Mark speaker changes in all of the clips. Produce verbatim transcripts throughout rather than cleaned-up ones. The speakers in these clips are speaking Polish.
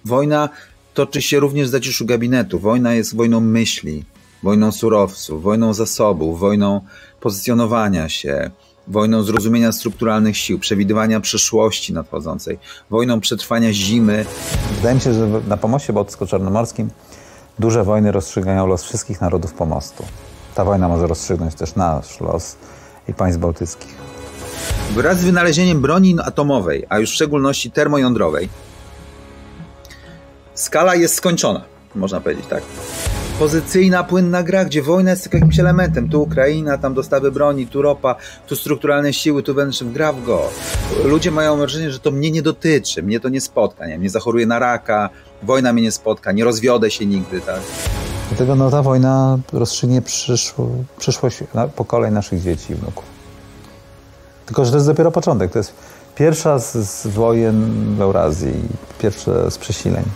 Speaker 1: Wojna toczy się również w zaciszu gabinetu. Wojna jest wojną myśli, wojną surowców, wojną zasobów, wojną pozycjonowania się, wojną zrozumienia strukturalnych sił, przewidywania przyszłości nadchodzącej, wojną przetrwania zimy.
Speaker 2: Wydaje mi się, że na pomoście bałtycko-czarnomorskim duże wojny rozstrzygają los wszystkich narodów pomostu. Ta wojna może rozstrzygnąć też nasz los i państw bałtyckich.
Speaker 1: Wraz z wynalezieniem broni atomowej, a już w szczególności termojądrowej, skala jest skończona, można powiedzieć tak. Pozycyjna, płynna gra, gdzie wojna jest tylko jakimś elementem. Tu Ukraina, tam dostawy broni, tu ropa, tu strukturalne siły, tu wręcz gra w go. Ludzie mają wrażenie, że to mnie nie dotyczy, mnie to nie spotka, nie, nie zachoruję na raka, wojna mnie nie spotka, nie rozwiodę się nigdy, tak.
Speaker 2: Dlatego no, ta wojna rozstrzygnie przyszło, przyszłość pokoleń naszych dzieci i wnuków. Tylko że to jest dopiero początek. To jest pierwsza z, z wojen w Eurazji, pierwsze z przesileń.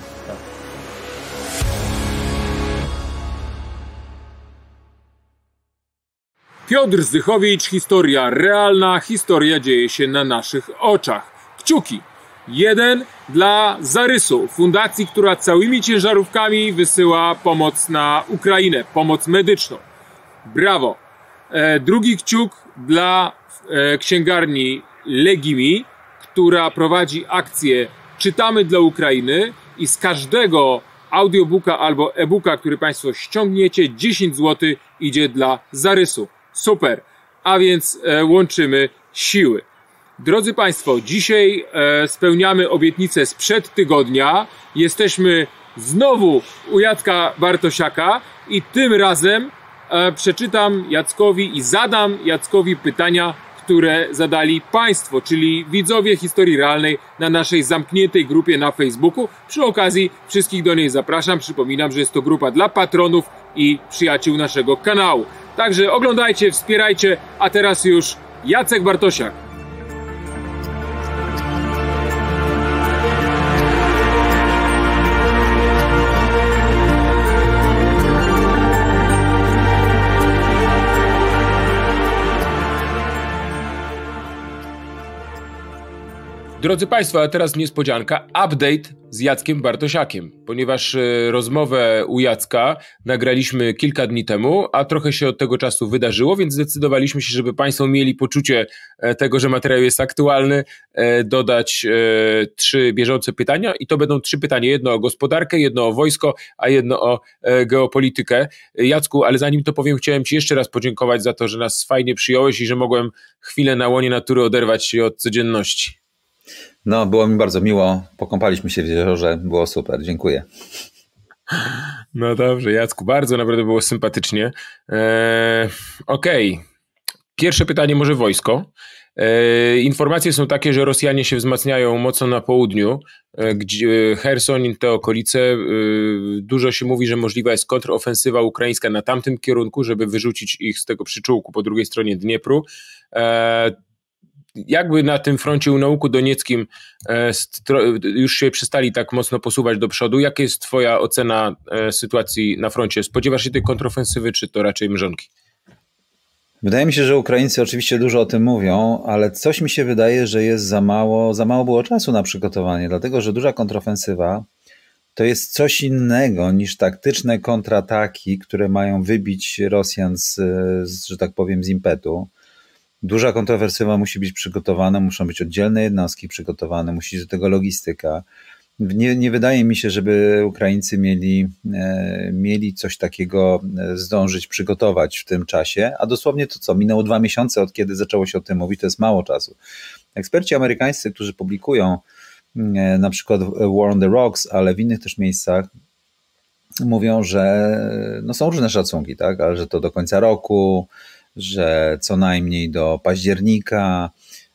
Speaker 3: Piotr Zdychowicz, historia realna, historia dzieje się na naszych oczach. Kciuki. Jeden dla Zarysu, fundacji, która całymi ciężarówkami wysyła pomoc na Ukrainę, pomoc medyczną. Brawo. E, drugi kciuk dla e, księgarni Legimi, która prowadzi akcję Czytamy dla Ukrainy i z każdego audiobooka albo e-booka, który Państwo ściągniecie, dziesięć złotych idzie dla Zarysu. Super. A więc e, łączymy siły. Drodzy Państwo, dzisiaj e, spełniamy obietnicę sprzed tygodnia. Jesteśmy znowu u Jacka Bartosiaka i tym razem e, przeczytam Jackowi i zadam Jackowi pytania, które zadali Państwo, czyli widzowie Historii Realnej na naszej zamkniętej grupie na Facebooku. Przy okazji wszystkich do niej zapraszam. Przypominam, że jest to grupa dla patronów i przyjaciół naszego kanału. Także oglądajcie, wspierajcie, a teraz już Jacek Bartosiak. Drodzy Państwo, a teraz niespodzianka, update z Jackiem Bartosiakiem, ponieważ e, rozmowę u Jacka nagraliśmy kilka dni temu, a trochę się od tego czasu wydarzyło, więc zdecydowaliśmy się, żeby Państwo mieli poczucie e, tego, że materiał jest aktualny, e, dodać e, trzy bieżące pytania i to będą trzy pytania, jedno o gospodarkę, jedno o wojsko, a jedno o e, geopolitykę. Jacku, ale zanim to powiem, chciałem Ci jeszcze raz podziękować za to, że nas fajnie przyjąłeś i że mogłem chwilę na łonie natury oderwać się od codzienności.
Speaker 1: No, było mi bardzo miło. Pokąpaliśmy się w jeziorze. Było super. Dziękuję.
Speaker 3: No dobrze, Jacku, bardzo naprawdę było sympatycznie. Eee, Okej. Okay. Pierwsze pytanie może wojsko. Eee, informacje są takie, że Rosjanie się wzmacniają mocno na południu, e, gdzie Cherson i te okolice. E, dużo się mówi, że możliwa jest kontrofensywa ukraińska na tamtym kierunku, żeby wyrzucić ich z tego przyczółku po drugiej stronie Dniepru. Eee, Jakby na tym froncie u nauku donieckim e, stro, już się przestali tak mocno posuwać do przodu. Jaka jest Twoja ocena e, sytuacji na froncie? Spodziewasz się tej kontrofensywy, czy to raczej mrzonki?
Speaker 1: Wydaje mi się, że Ukraińcy oczywiście dużo o tym mówią, ale coś mi się wydaje, że jest za mało, za mało było czasu na przygotowanie, dlatego że duża kontrofensywa to jest coś innego niż taktyczne kontrataki, które mają wybić Rosjan z, z że tak powiem, z impetu. Duża kontrowersywa musi być przygotowana, muszą być oddzielne jednostki przygotowane, musi być do tego logistyka. Nie, nie wydaje mi się, żeby Ukraińcy mieli, e, mieli coś takiego zdążyć przygotować w tym czasie, a dosłownie to co, minęło dwa miesiące od kiedy zaczęło się o tym mówić, to jest mało czasu. Eksperci amerykańscy, którzy publikują e, na przykład War on the Rocks, ale w innych też miejscach, mówią, że no są różne szacunki, tak, ale że to do końca roku, że co najmniej do października.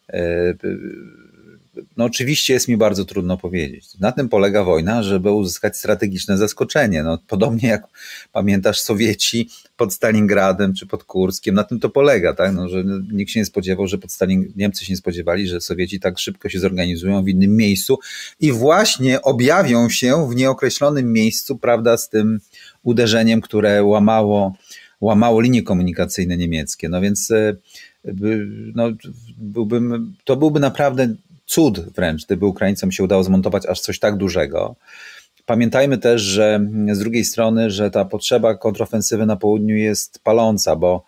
Speaker 1: No oczywiście jest mi bardzo trudno powiedzieć. Na tym polega wojna, żeby uzyskać strategiczne zaskoczenie. No, podobnie jak pamiętasz Sowieci pod Stalingradem czy pod Kurskiem, na tym to polega, tak? No, że nikt się nie spodziewał, że pod Stalin... Niemcy się nie spodziewali, że Sowieci tak szybko się zorganizują w innym miejscu i właśnie objawią się w nieokreślonym miejscu, prawda, z tym uderzeniem, które łamało łamało linie komunikacyjne niemieckie. No więc no, byłbym, to byłby naprawdę cud wręcz, gdyby Ukraińcom się udało zmontować aż coś tak dużego. pamiętajmy też, że z drugiej strony, że ta potrzeba kontrofensywy na południu jest paląca, bo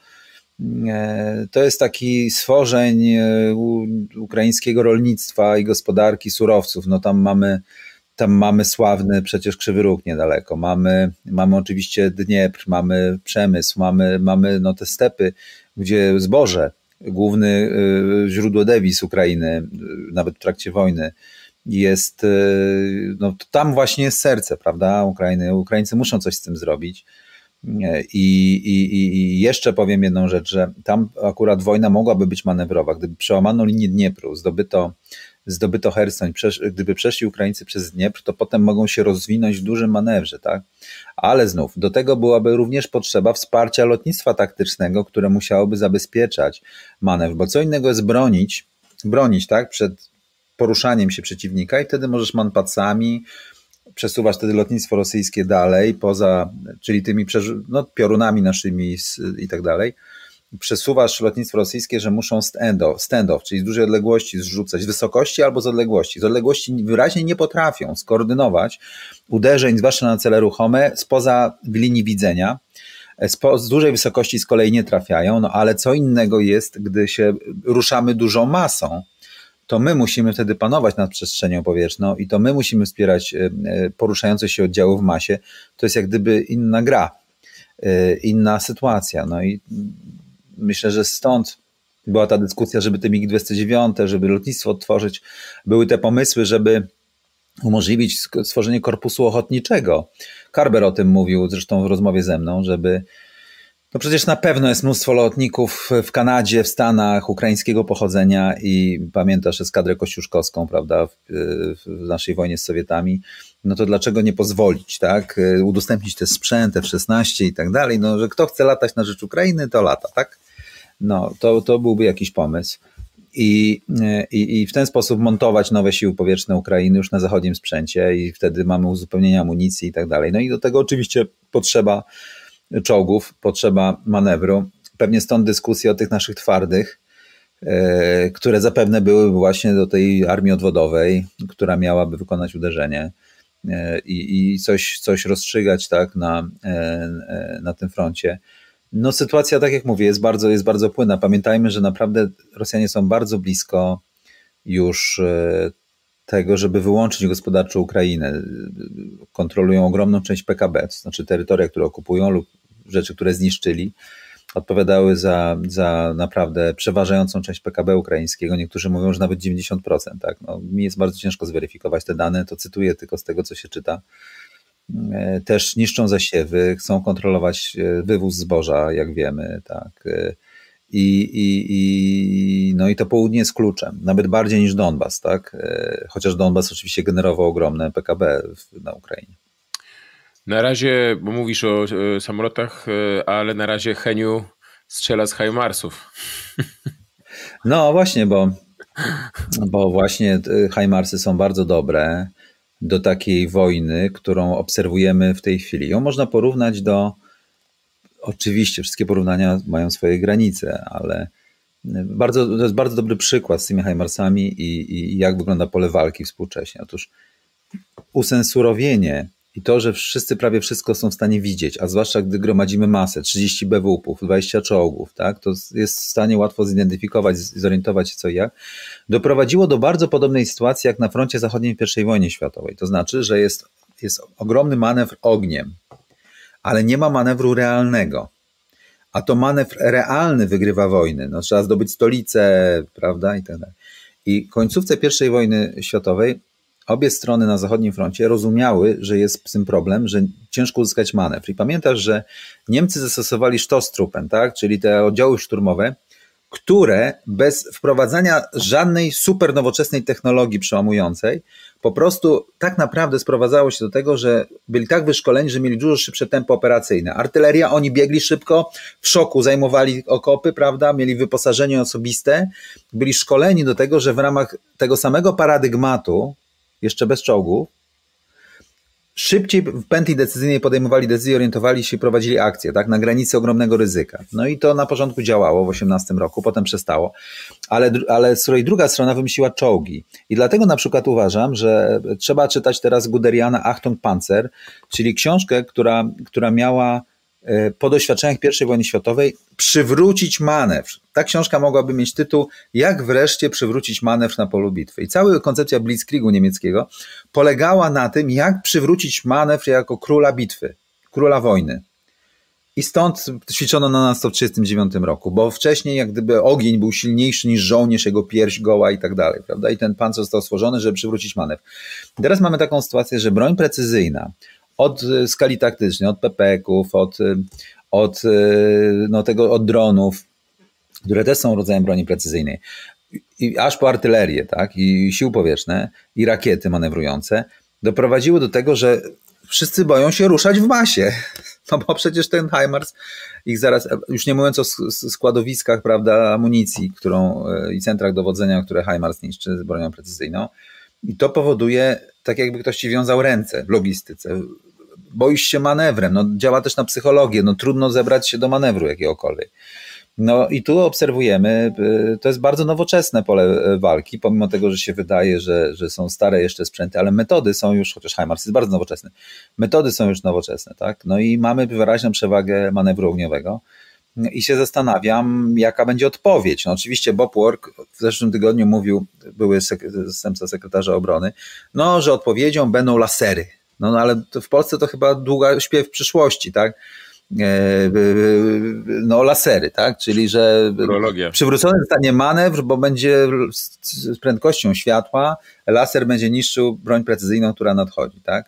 Speaker 1: to jest taki stworzeń ukraińskiego rolnictwa i gospodarki surowców. No tam mamy, tam mamy sławny przecież Krzywy Róg niedaleko, mamy, mamy oczywiście Dniepr, mamy przemysł, mamy, mamy no te stepy, gdzie zboże, główny źródło dewiz Ukrainy, nawet w trakcie wojny, jest, no tam właśnie jest serce, prawda, Ukrainy. Ukraińcy muszą coś z tym zrobić. I, i, I jeszcze powiem jedną rzecz, że tam akurat wojna mogłaby być manewrowa. Gdyby przełamano linię Dniepru, zdobyto, zdobyto Cherson, przesz, gdyby przeszli Ukraińcy przez Dniepr, to potem mogą się rozwinąć w dużym manewrze, tak? Ale znów, do tego byłaby również potrzeba wsparcia lotnictwa taktycznego, które musiałoby zabezpieczać manewr, bo co innego jest bronić, bronić, tak, przed poruszaniem się przeciwnika i wtedy możesz manpacami, przesuwasz wtedy lotnictwo rosyjskie dalej, poza, czyli tymi no, piorunami naszymi i tak dalej, przesuwasz lotnictwo rosyjskie, że muszą stand-off, stand-off, czyli z dużej odległości zrzucać, z wysokości albo z odległości. Z odległości wyraźnie nie potrafią skoordynować uderzeń, zwłaszcza na cele ruchome, spoza linii widzenia. Z, z dużej wysokości z kolei nie trafiają, no ale co innego jest, gdy się ruszamy dużą masą, to my musimy wtedy panować nad przestrzenią powietrzną i to my musimy wspierać poruszające się oddziały w masie. To jest jak gdyby inna gra, inna sytuacja. No i myślę, że stąd była ta dyskusja, żeby te mig dwadzieścia dziewięć, żeby lotnictwo odtworzyć. Były te pomysły, żeby umożliwić stworzenie korpusu ochotniczego. Carver o tym mówił zresztą w rozmowie ze mną, żeby no przecież na pewno jest mnóstwo lotników w Kanadzie, w Stanach ukraińskiego pochodzenia i pamiętasz eskadrę kościuszkowską, prawda, w, w naszej wojnie z Sowietami, no to dlaczego nie pozwolić, tak, udostępnić te sprzęt F szesnaście i tak dalej, no że kto chce latać na rzecz Ukrainy, to lata, tak, no to, to byłby jakiś pomysł. I, i, I w ten sposób montować nowe siły powietrzne Ukrainy już na zachodnim sprzęcie i wtedy mamy uzupełnienie amunicji i tak dalej. No i do tego oczywiście potrzeba czołgów, potrzeba manewru. Pewnie stąd dyskusja o tych naszych twardych, e, które zapewne były właśnie do tej armii odwodowej, która miałaby wykonać uderzenie e, i coś, coś rozstrzygać tak, na, e, na tym froncie. No sytuacja, tak jak mówię, jest bardzo, jest bardzo płynna. Pamiętajmy, że naprawdę Rosjanie są bardzo blisko już e, tego, żeby wyłączyć gospodarczo Ukrainę. Kontrolują ogromną część P K B, to znaczy terytoria, które okupują lub rzeczy, które zniszczyli, odpowiadały za, za naprawdę przeważającą część P K B ukraińskiego. Niektórzy mówią, że nawet dziewięćdziesiąt procent. Tak? No, mi jest bardzo ciężko zweryfikować te dane, to cytuję tylko z tego, co się czyta. Też niszczą zasiewy, chcą kontrolować wywóz zboża, jak wiemy, tak. I, i, i, no i to południe jest kluczem, nawet bardziej niż Donbas, tak? Chociaż Donbas oczywiście generował ogromne P K B na Ukrainie.
Speaker 3: Na razie, bo mówisz o e, samolotach, e, ale na razie Heniu strzela z HIMARSów.
Speaker 1: No właśnie, bo, bo właśnie HIMARSy są bardzo dobre do takiej wojny, którą obserwujemy w tej chwili. Ją można porównać do, oczywiście wszystkie porównania mają swoje granice, ale bardzo, to jest bardzo dobry przykład z tymi HIMARSami i, i jak wygląda pole walki współcześnie. Otóż usensurowienie i to, że wszyscy prawie wszystko są w stanie widzieć, a zwłaszcza gdy gromadzimy masę, trzydzieści B W P-ów, dwadzieścia czołgów, tak, to jest w stanie łatwo zidentyfikować, zorientować się co i jak, doprowadziło do bardzo podobnej sytuacji jak na froncie zachodnim w pierwszej wojnie światowej. To znaczy, że jest, jest ogromny manewr ogniem, ale nie ma manewru realnego. A to manewr realny wygrywa wojny. No, trzeba zdobyć stolicę, prawda, i tak dalej. I w końcówce pierwszej wojny światowej obie strony na zachodnim froncie rozumiały, że jest z tym problem, że ciężko uzyskać manewr. I pamiętasz, że Niemcy zastosowali Stoßtruppen, tak? Czyli te oddziały szturmowe, które bez wprowadzania żadnej super nowoczesnej technologii przełamującej po prostu tak naprawdę sprowadzało się do tego, że byli tak wyszkoleni, że mieli dużo szybsze tempo operacyjne. Artyleria, oni biegli szybko, w szoku zajmowali okopy, prawda, mieli wyposażenie osobiste, byli szkoleni do tego, że w ramach tego samego paradygmatu, jeszcze bez czołgów, szybciej w pętli decyzyjnej podejmowali decyzje, orientowali się, prowadzili akcje, tak, na granicy ogromnego ryzyka. No i to na początku działało w osiemnastym roku, potem przestało, ale, ale z kolei druga strona wymyśliła czołgi. I dlatego na przykład uważam, że trzeba czytać teraz Guderiana Achtung Panzer, czyli książkę, która, która miała po doświadczeniach pierwszej wojny światowej przywrócić manewr. Ta książka mogłaby mieć tytuł Jak wreszcie przywrócić manewr na polu bitwy. I cała koncepcja Blitzkriegu niemieckiego polegała na tym, jak przywrócić manewr jako króla bitwy, króla wojny. I stąd ćwiczono na nas to w tysiąc dziewięćset trzydziestym dziewiątym roku, bo wcześniej jak gdyby ogień był silniejszy niż żołnierz, jego pierś goła i tak dalej, prawda? I ten pancerz został stworzony, żeby przywrócić manewr. Teraz mamy taką sytuację, że broń precyzyjna od skali taktycznej, od P P K-ów, od, od, no tego, od dronów, które też są rodzajem broni precyzyjnej, i aż po artylerię, tak, i siły powietrzne, i rakiety manewrujące, doprowadziły do tego, że wszyscy boją się ruszać w masie. No bo przecież ten HIMARS, ich zaraz, już nie mówiąc o składowiskach, prawda, amunicji, którą i centrach dowodzenia, które HIMARS niszczy z bronią precyzyjną. I to powoduje, tak jakby ktoś ci wiązał ręce w logistyce. Boisz się manewrem, no działa też na psychologię, no trudno zebrać się do manewru jakiegokolwiek. No i tu obserwujemy, to jest bardzo nowoczesne pole walki, pomimo tego, że się wydaje, że, że są stare jeszcze sprzęty, ale metody są już, chociaż HIMARS jest bardzo nowoczesny, metody są już nowoczesne, tak? No i mamy wyraźną przewagę manewru ogniowego i się zastanawiam, jaka będzie odpowiedź. No oczywiście Bob Work w zeszłym tygodniu mówił, były sek- zastępca sekretarza obrony, no, że odpowiedzią będą lasery. No, no ale to w Polsce to chyba długa śpiew przyszłości, tak? No lasery, tak? Czyli że
Speaker 3: Urologia.
Speaker 1: Przywrócony zostanie manewr, bo będzie z prędkością światła, laser będzie niszczył broń precyzyjną, która nadchodzi, tak?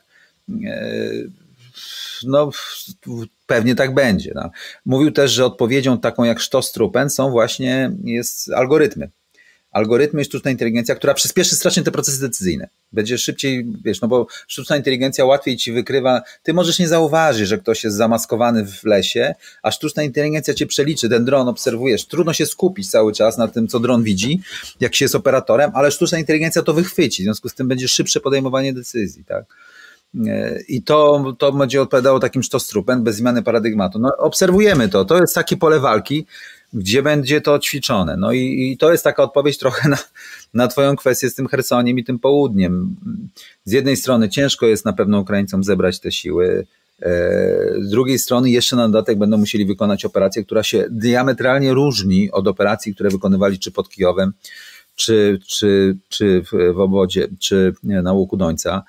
Speaker 1: No pewnie tak będzie. No. Mówił też, że odpowiedzią taką jak Stoßtruppen są właśnie jest algorytmy. Algorytmy i sztuczna inteligencja, która przyspieszy strasznie te procesy decyzyjne. Będzie szybciej, wiesz, no bo sztuczna inteligencja łatwiej ci wykrywa, ty możesz nie zauważyć, że ktoś jest zamaskowany w lesie, a sztuczna inteligencja cię przeliczy, ten dron obserwujesz, trudno się skupić cały czas na tym, co dron widzi, jak się jest operatorem, ale sztuczna inteligencja to wychwyci, w związku z tym będzie szybsze podejmowanie decyzji, tak? I to, to będzie odpowiadało takim Stoßtruppen bez zmiany paradygmatu. No obserwujemy to, to jest takie pole walki, gdzie będzie to ćwiczone. No i, i to jest taka odpowiedź trochę na, na twoją kwestię z tym Chersoniem i tym południem. Z jednej strony ciężko jest na pewno Ukraińcom zebrać te siły, z drugiej strony jeszcze na dodatek będą musieli wykonać operację, która się diametralnie różni od operacji, które wykonywali czy pod Kijowem, czy, czy, czy w obwodzie, czy na łuku Dońca.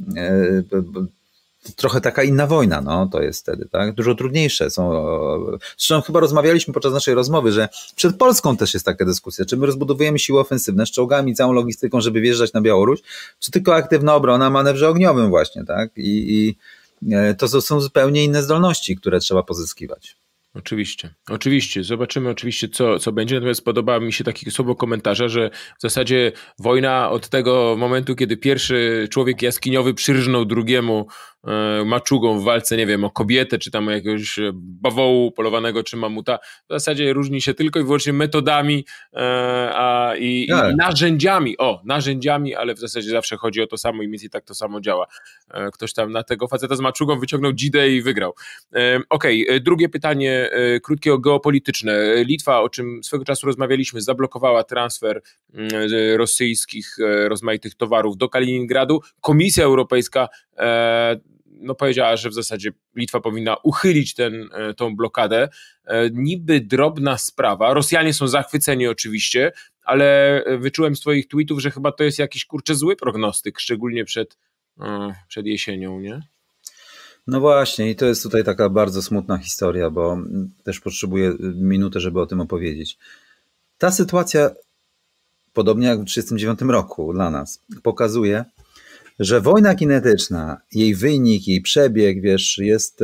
Speaker 1: Trochę taka inna wojna, no to jest wtedy, tak? Dużo trudniejsze są. Zresztą chyba rozmawialiśmy podczas naszej rozmowy, że przed Polską też jest taka dyskusja, czy my rozbudowujemy siły ofensywne z czołgami, całą logistyką, żeby wjeżdżać na Białoruś, czy tylko aktywna obrona, manewrze ogniowym właśnie, tak? I, i to są zupełnie inne zdolności, które trzeba pozyskiwać.
Speaker 3: Oczywiście, oczywiście. Zobaczymy oczywiście, co, co będzie. Natomiast podoba mi się takie słowo komentarza, że w zasadzie wojna od tego momentu, kiedy pierwszy człowiek jaskiniowy przyrżnął drugiemu e, maczugą w walce, nie wiem, o kobietę, czy tam o jakiegoś bawołu polowanego, czy mamuta, w zasadzie różni się tylko i wyłącznie metodami e, a, i,
Speaker 1: tak.
Speaker 3: i narzędziami. O, narzędziami, ale w zasadzie zawsze chodzi o to samo i mniej więcej tak to samo działa. E, ktoś tam na tego faceta z maczugą wyciągnął dzidę i wygrał. E, Okej, okay. Drugie pytanie krótkie o geopolityczne. Litwa, o czym swego czasu rozmawialiśmy, zablokowała transfer rosyjskich rozmaitych towarów do Kaliningradu. Komisja Europejska no, powiedziała, że w zasadzie Litwa powinna uchylić ten, tą blokadę. Niby drobna sprawa. Rosjanie są zachwyceni oczywiście, ale wyczułem z twoich tweetów, że chyba to jest jakiś kurczę zły prognostyk, szczególnie przed, przed jesienią, nie?
Speaker 1: No właśnie i to jest tutaj taka bardzo smutna historia, bo też potrzebuję minutę, żeby o tym opowiedzieć. Ta sytuacja, podobnie jak w tysiąc dziewięćset trzydziestym dziewiątym roku dla nas, pokazuje, że wojna kinetyczna, jej wynik, jej przebieg, wiesz, jest,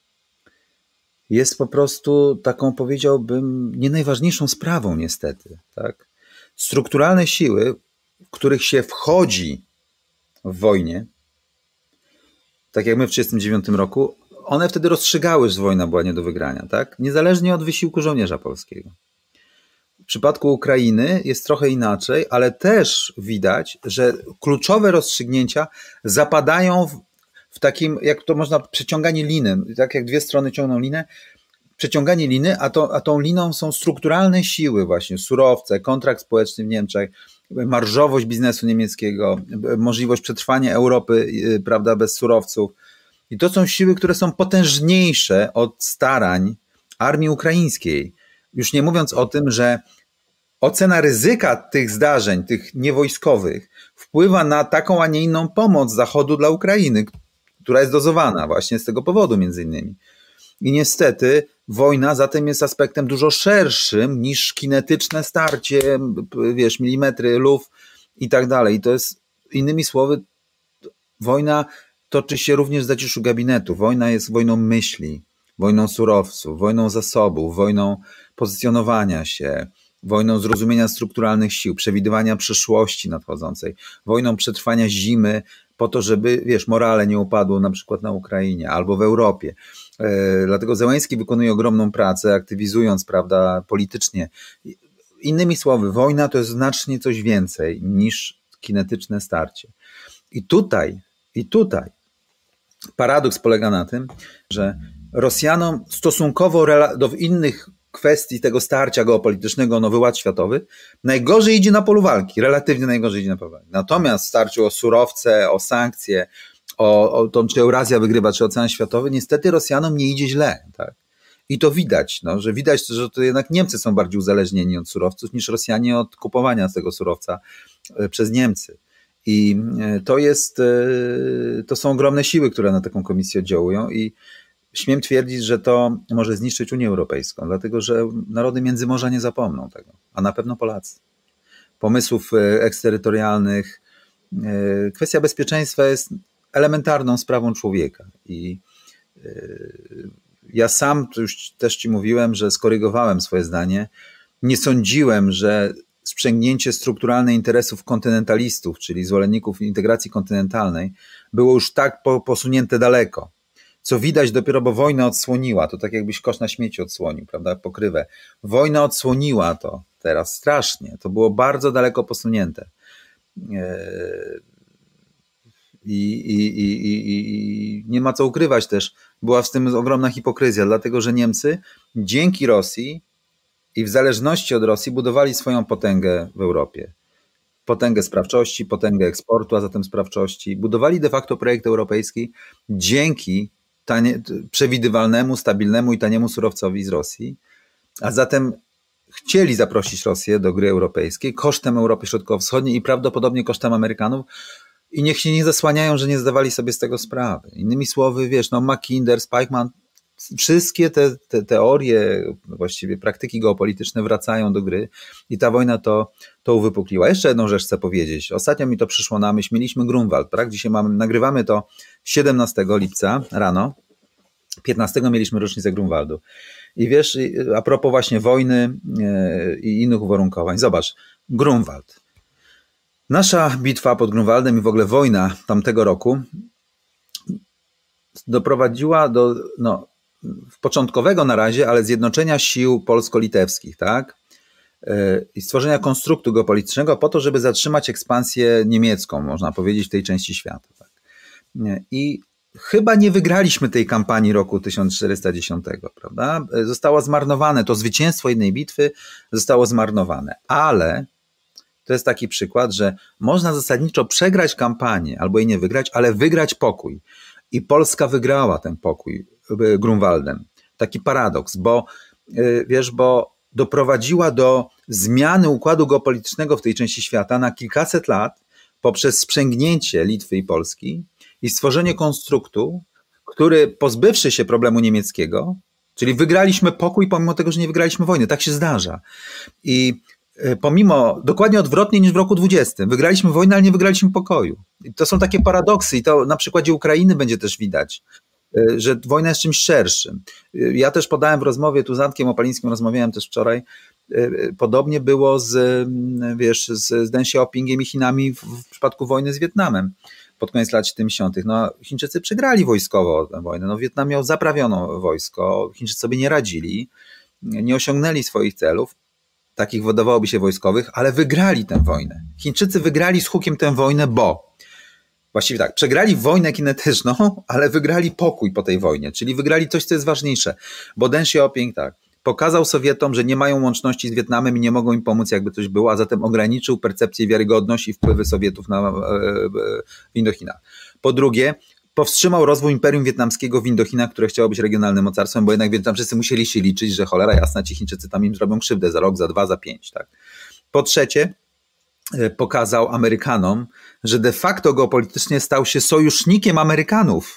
Speaker 1: jest po prostu taką, powiedziałbym, nie najważniejszą sprawą niestety. Tak? Strukturalne siły, w których się wchodzi w wojnie, tak jak my w tysiąc dziewięćset trzydziestym dziewiątym roku, one wtedy rozstrzygały, że wojna była nie do wygrania, tak? Niezależnie od wysiłku żołnierza polskiego. W przypadku Ukrainy jest trochę inaczej, ale też widać, że kluczowe rozstrzygnięcia zapadają w, w takim, jak to można, przeciąganie liny, tak jak dwie strony ciągną linę, przeciąganie liny, a, to, a tą liną są strukturalne siły właśnie, surowce, kontrakt społeczny w Niemczech, marżowość biznesu niemieckiego, możliwość przetrwania Europy, prawda, bez surowców. I to są siły, które są potężniejsze od starań armii ukraińskiej. Już nie mówiąc o tym, że ocena ryzyka tych zdarzeń, tych niewojskowych, wpływa na taką, a nie inną pomoc Zachodu dla Ukrainy, która jest dozowana właśnie z tego powodu między innymi. I niestety wojna zatem jest aspektem dużo szerszym niż kinetyczne starcie, wiesz, milimetry, luf i tak dalej. I to jest, innymi słowy, wojna toczy się również w zaciszu gabinetu. Wojna jest wojną myśli, wojną surowców, wojną zasobów, wojną pozycjonowania się, wojną zrozumienia strukturalnych sił, przewidywania przyszłości nadchodzącej, wojną przetrwania zimy po to, żeby, wiesz, morale nie upadło na przykład na Ukrainie albo w Europie. E, dlatego Zełenski wykonuje ogromną pracę, aktywizując, prawda, politycznie. Innymi słowy, wojna to jest znacznie coś więcej niż kinetyczne starcie. I tutaj, i tutaj paradoks polega na tym, że Rosjanom stosunkowo do innych kwestii tego starcia geopolitycznego, nowy ład światowy, najgorzej idzie na polu walki, relatywnie najgorzej idzie na polu walki. Natomiast w starciu o surowce, o sankcje, o, o to, czy Eurazja wygrywa, czy Ocean Światowy, niestety Rosjanom nie idzie źle. Tak? I to widać, no, że widać, że to jednak Niemcy są bardziej uzależnieni od surowców niż Rosjanie od kupowania tego surowca przez Niemcy. I to jest, to są ogromne siły, które na taką komisję oddziałują i śmiem twierdzić, że to może zniszczyć Unię Europejską, dlatego że narody Międzymorza nie zapomną tego, a na pewno Polacy. Pomysłów eksterytorialnych. Kwestia bezpieczeństwa jest elementarną sprawą człowieka i ja sam, to już też ci mówiłem, że skorygowałem swoje zdanie, nie sądziłem, że sprzęgnięcie strukturalnych interesów kontynentalistów, czyli zwolenników integracji kontynentalnej, było już tak posunięte daleko. Co widać dopiero, bo wojna odsłoniła, to tak jakbyś kosz na śmieci odsłonił, prawda, pokrywę. Wojna odsłoniła to teraz strasznie, to było bardzo daleko posunięte. I, i, i, i, i nie ma co ukrywać też, była w tym ogromna hipokryzja, dlatego że Niemcy dzięki Rosji i w zależności od Rosji budowali swoją potęgę w Europie. Potęgę sprawczości, potęgę eksportu, a zatem sprawczości. Budowali de facto projekt europejski dzięki tanie, przewidywalnemu, stabilnemu i taniemu surowcowi z Rosji, a zatem chcieli zaprosić Rosję do gry europejskiej kosztem Europy Środkowo-Wschodniej i prawdopodobnie kosztem Amerykanów i niech się nie zasłaniają, że nie zdawali sobie z tego sprawy. Innymi słowy, wiesz, no Mackinder, Spykman, wszystkie te, te teorie, właściwie praktyki geopolityczne wracają do gry i ta wojna to, to uwypukliła. Jeszcze jedną rzecz chcę powiedzieć. Ostatnio mi to przyszło na myśl. Mieliśmy Grunwald, tak? Dzisiaj mamy, nagrywamy to siedemnastego lipca rano. piętnastego mieliśmy rocznicę Grunwaldu. I wiesz, a propos właśnie wojny i innych uwarunkowań. Zobacz, Grunwald. Nasza bitwa pod Grunwaldem i w ogóle wojna tamtego roku doprowadziła do, no, początkowego na razie, ale zjednoczenia sił polsko-litewskich, tak? I stworzenia konstruktu geopolitycznego po to, żeby zatrzymać ekspansję niemiecką, można powiedzieć, w tej części świata. Tak? I chyba nie wygraliśmy tej kampanii roku tysiąc czterysta dziesiątego, prawda? Zostało zmarnowane, to zwycięstwo jednej bitwy zostało zmarnowane, ale to jest taki przykład, że można zasadniczo przegrać kampanię albo jej nie wygrać, ale wygrać pokój. I Polska wygrała ten pokój Grunwaldem. Taki paradoks, bo wiesz, bo doprowadziła do zmiany układu geopolitycznego w tej części świata na kilkaset lat poprzez sprzęgnięcie Litwy i Polski i stworzenie konstruktu, który pozbywszy się problemu niemieckiego, czyli wygraliśmy pokój pomimo tego, że nie wygraliśmy wojny. Tak się zdarza. I pomimo, dokładnie odwrotnie niż w roku dwudziestym. Wygraliśmy wojnę, ale nie wygraliśmy pokoju. I to są takie paradoksy i to na przykładzie Ukrainy będzie też widać, że wojna jest czymś szerszym. Ja też podałem w rozmowie tu z Antkiem Opalińskim, rozmawiałem też wczoraj, podobnie było z, wiesz, z Deng Xiaopingiem i Chinami w, w przypadku wojny z Wietnamem pod koniec lat siedemdziesiątych. No, Chińczycy przegrali wojskowo tę wojnę. No, Wietnam miał zaprawioną wojsko, Chińczycy sobie nie radzili, nie osiągnęli swoich celów, takich wydawałoby się wojskowych, ale wygrali tę wojnę. Chińczycy wygrali z hukiem tę wojnę, bo Właściwie tak, przegrali wojnę kinetyczną, ale wygrali pokój po tej wojnie, czyli wygrali coś, co jest ważniejsze, bo Deng Xiaoping tak, pokazał Sowietom, że nie mają łączności z Wietnamem i nie mogą im pomóc, jakby coś było, a zatem ograniczył percepcję wiarygodności i wpływy Sowietów na, w Indochinach. Po drugie, powstrzymał rozwój Imperium Wietnamskiego w Indochinach, które chciało być regionalnym mocarstwem, bo jednak Wietnamczycy musieli się liczyć, że cholera jasna, ci Chińczycy tam im zrobią krzywdę za rok, za dwa, za pięć. Tak? Po trzecie, pokazał Amerykanom, że de facto geopolitycznie stał się sojusznikiem Amerykanów.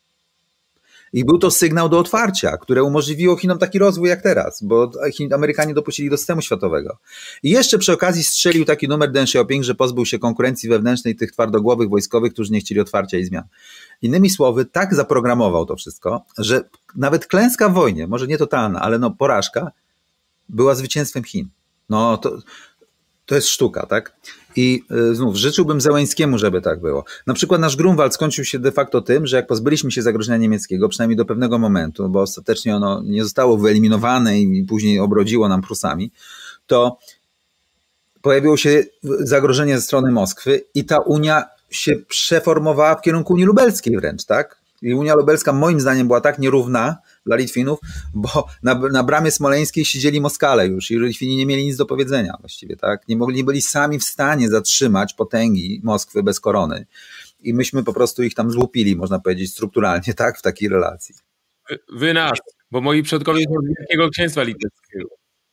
Speaker 1: I był to sygnał do otwarcia, które umożliwiło Chinom taki rozwój jak teraz, bo Amerykanie dopuścili do systemu światowego. I jeszcze przy okazji strzelił taki numer Deng Xiaoping, że pozbył się konkurencji wewnętrznej tych twardogłowych wojskowych, którzy nie chcieli otwarcia i zmian. Innymi słowy, tak zaprogramował to wszystko, że nawet klęska w wojnie, może nie totalna, ale no porażka, była zwycięstwem Chin. No to... To jest sztuka, tak? I y, znów życzyłbym Zełenskiemu, żeby tak było. Na przykład nasz Grunwald skończył się de facto tym, że jak pozbyliśmy się zagrożenia niemieckiego, przynajmniej do pewnego momentu, bo ostatecznie ono nie zostało wyeliminowane i później obrodziło nam Prusami, to pojawiło się zagrożenie ze strony Moskwy i ta Unia się przeformowała w kierunku Unii Lubelskiej wręcz, tak? I Unia Lubelska moim zdaniem była tak nierówna dla Litwinów, bo na, na bramie smoleńskiej siedzieli Moskale już i Litwini nie mieli nic do powiedzenia właściwie, tak? Nie mogli, nie byli sami w stanie zatrzymać potęgi Moskwy bez korony. I myśmy po prostu ich tam złupili, można powiedzieć, strukturalnie, tak? W takiej relacji.
Speaker 3: Wy, wy nas, bo moi przodkowie są z Wielkiego Księstwa Litewskiego.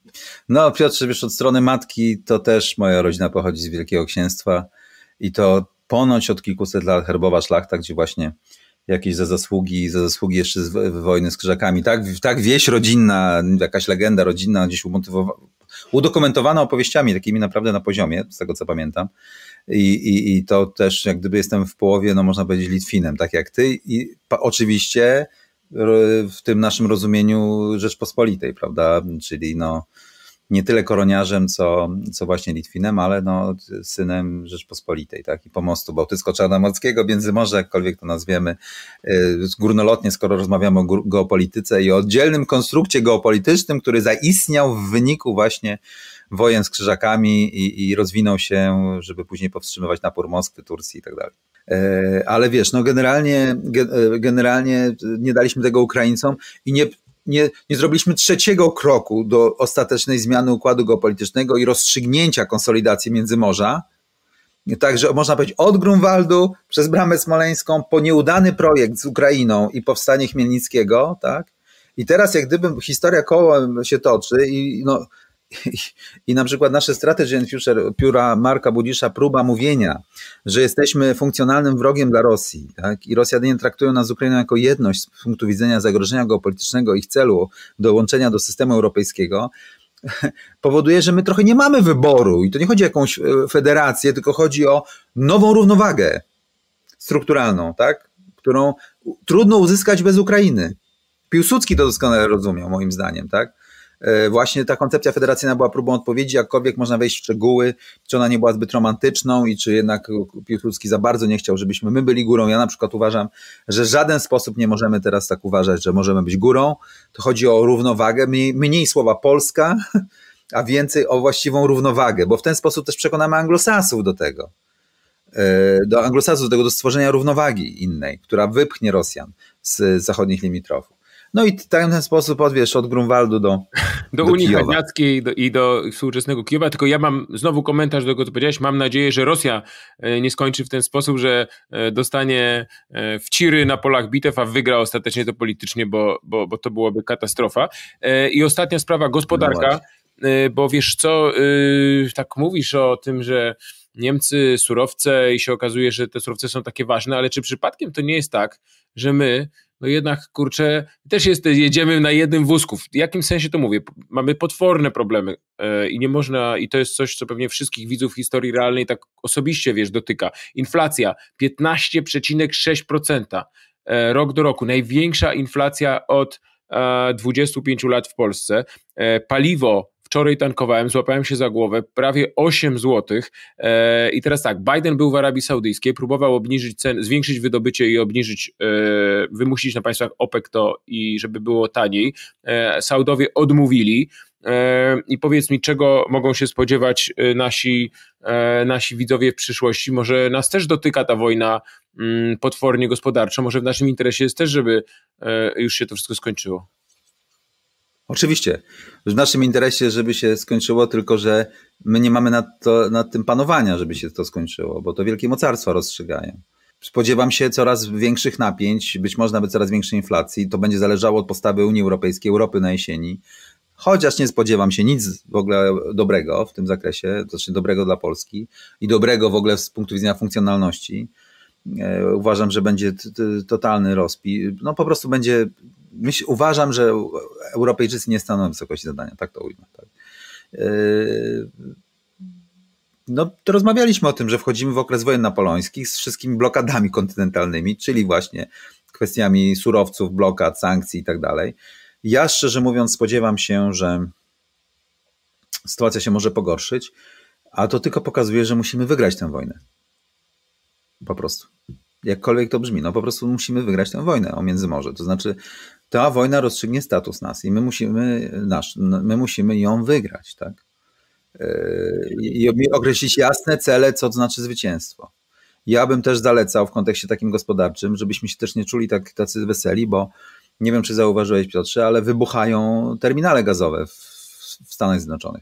Speaker 1: No Piotrze, wiesz, od strony matki to też moja rodzina pochodzi z Wielkiego Księstwa i to ponoć od kilkuset lat herbowa szlachta, gdzie właśnie jakieś za zasługi, za zasługi jeszcze z wojny z Krzyżakami. Tak, tak wieś rodzinna, jakaś legenda rodzinna gdzieś udokumentowana opowieściami takimi naprawdę na poziomie, z tego co pamiętam. I, i, i to też jak gdyby jestem w połowie, no można powiedzieć Litwinem, tak jak ty. I pa, oczywiście w tym naszym rozumieniu Rzeczpospolitej, prawda, czyli no nie tyle koroniarzem, co, co właśnie Litwinem, ale no, synem Rzeczpospolitej, tak? I pomostu bałtycko-czarnomorskiego, Międzymorza, jakkolwiek to nazwiemy, górnolotnie, skoro rozmawiamy o geopolityce i o oddzielnym konstrukcie geopolitycznym, który zaistniał w wyniku właśnie wojen z Krzyżakami i, i rozwinął się, żeby później powstrzymywać napór Moskwy, Turcji i tak dalej. Ale wiesz, no generalnie, generalnie nie daliśmy tego Ukraińcom i nie Nie, nie zrobiliśmy trzeciego kroku do ostatecznej zmiany układu geopolitycznego i rozstrzygnięcia konsolidacji Międzymorza. Także można powiedzieć od Grunwaldu przez Bramę Smoleńską po nieudany projekt z Ukrainą i powstanie Chmielnickiego, tak? I teraz jak gdyby historia koło się toczy i no I, I na przykład nasze Strategy and Future pióra Marka Budisza, próba mówienia, że jesteśmy funkcjonalnym wrogiem dla Rosji, tak? I Rosjanie traktują nas z Ukrainą jako jedność z punktu widzenia zagrożenia geopolitycznego, ich celu dołączenia do systemu europejskiego, powoduje, że my trochę nie mamy wyboru i to nie chodzi o jakąś federację, tylko chodzi o nową równowagę strukturalną, tak? Którą trudno uzyskać bez Ukrainy. Piłsudski to doskonale rozumiał, moim zdaniem, tak? Właśnie ta koncepcja federacyjna była próbą odpowiedzi, jakkolwiek można wejść w szczegóły, czy ona nie była zbyt romantyczną i czy jednak Piłsudski za bardzo nie chciał, żebyśmy my byli górą. Ja na przykład uważam, że w żaden sposób nie możemy teraz tak uważać, że możemy być górą. To chodzi o równowagę, mniej, mniej słowa Polska, a więcej o właściwą równowagę, bo w ten sposób też przekonamy anglosasów do tego. Do anglosasów, do tego, do stworzenia równowagi innej, która wypchnie Rosjan z zachodnich limitrofów. No i w ten sposób odwiesz od Grunwaldu do
Speaker 3: Do,
Speaker 1: do
Speaker 3: Unii
Speaker 1: Kijowa.
Speaker 3: Chadniackiej do, i do współczesnego Kijowa, tylko ja mam znowu komentarz do tego, co powiedziałeś. Mam nadzieję, że Rosja nie skończy w ten sposób, że dostanie wciry na polach bitew, a wygra ostatecznie to politycznie, bo, bo, bo to byłoby katastrofa. I ostatnia sprawa, gospodarka, no bo wiesz co, tak mówisz o tym, że Niemcy, surowce i się okazuje, że te surowce są takie ważne, ale czy przypadkiem to nie jest tak, że my no jednak, kurczę, też jest, jedziemy na jednym wózku. W jakim sensie to mówię? Mamy potworne problemy yy, i nie można, i to jest coś, co pewnie wszystkich widzów historii realnej tak osobiście, wiesz, dotyka. Inflacja piętnaście przecinek sześć procent yy, rok do roku. Największa inflacja od yy, dwudziestu pięciu lat w Polsce. Yy, paliwo wczoraj tankowałem, złapałem się za głowę, prawie osiem złotych e, i teraz tak, Biden był w Arabii Saudyjskiej, próbował obniżyć ceny, zwiększyć wydobycie i obniżyć, e, wymusić na państwach OPEC to i żeby było taniej. E, Saudowie odmówili, I powiedz mi, czego mogą się spodziewać nasi, nasi widzowie w przyszłości. Może nas też dotyka ta wojna potwornie gospodarcza, może w naszym interesie jest też, żeby już się to wszystko skończyło.
Speaker 1: Oczywiście, w naszym interesie, żeby się skończyło, tylko że my nie mamy nad, to, nad tym panowania, żeby się to skończyło, bo to wielkie mocarstwa rozstrzygają. Spodziewam się coraz większych napięć, być może nawet coraz większej inflacji. To będzie zależało od postawy Unii Europejskiej, Europy na jesieni. Chociaż nie spodziewam się nic w ogóle dobrego w tym zakresie, to znaczy dobrego dla Polski i dobrego w ogóle z punktu widzenia funkcjonalności. Uważam, że będzie totalny rozpis. No po prostu będzie, myśl, uważam, że Europejczycy nie staną na wysokości zadania, tak to ujmę. Tak. No to rozmawialiśmy o tym, że wchodzimy w okres wojen napoleońskich z wszystkimi blokadami kontynentalnymi, czyli właśnie kwestiami surowców, blokad, sankcji i tak dalej. Ja szczerze mówiąc spodziewam się, że sytuacja się może pogorszyć, a to tylko pokazuje, że musimy wygrać tę wojnę. Po prostu. Jakkolwiek to brzmi, no po prostu musimy wygrać tę wojnę o Międzymorze. To znaczy ta wojna rozstrzygnie status nas i my musimy, nasz, my musimy ją wygrać, tak? I określić jasne cele, co to znaczy zwycięstwo. Ja bym też zalecał w kontekście takim gospodarczym, żebyśmy się też nie czuli tak, tacy weseli, bo nie wiem, czy zauważyłeś, Piotrze, ale wybuchają terminale gazowe w, w Stanach Zjednoczonych.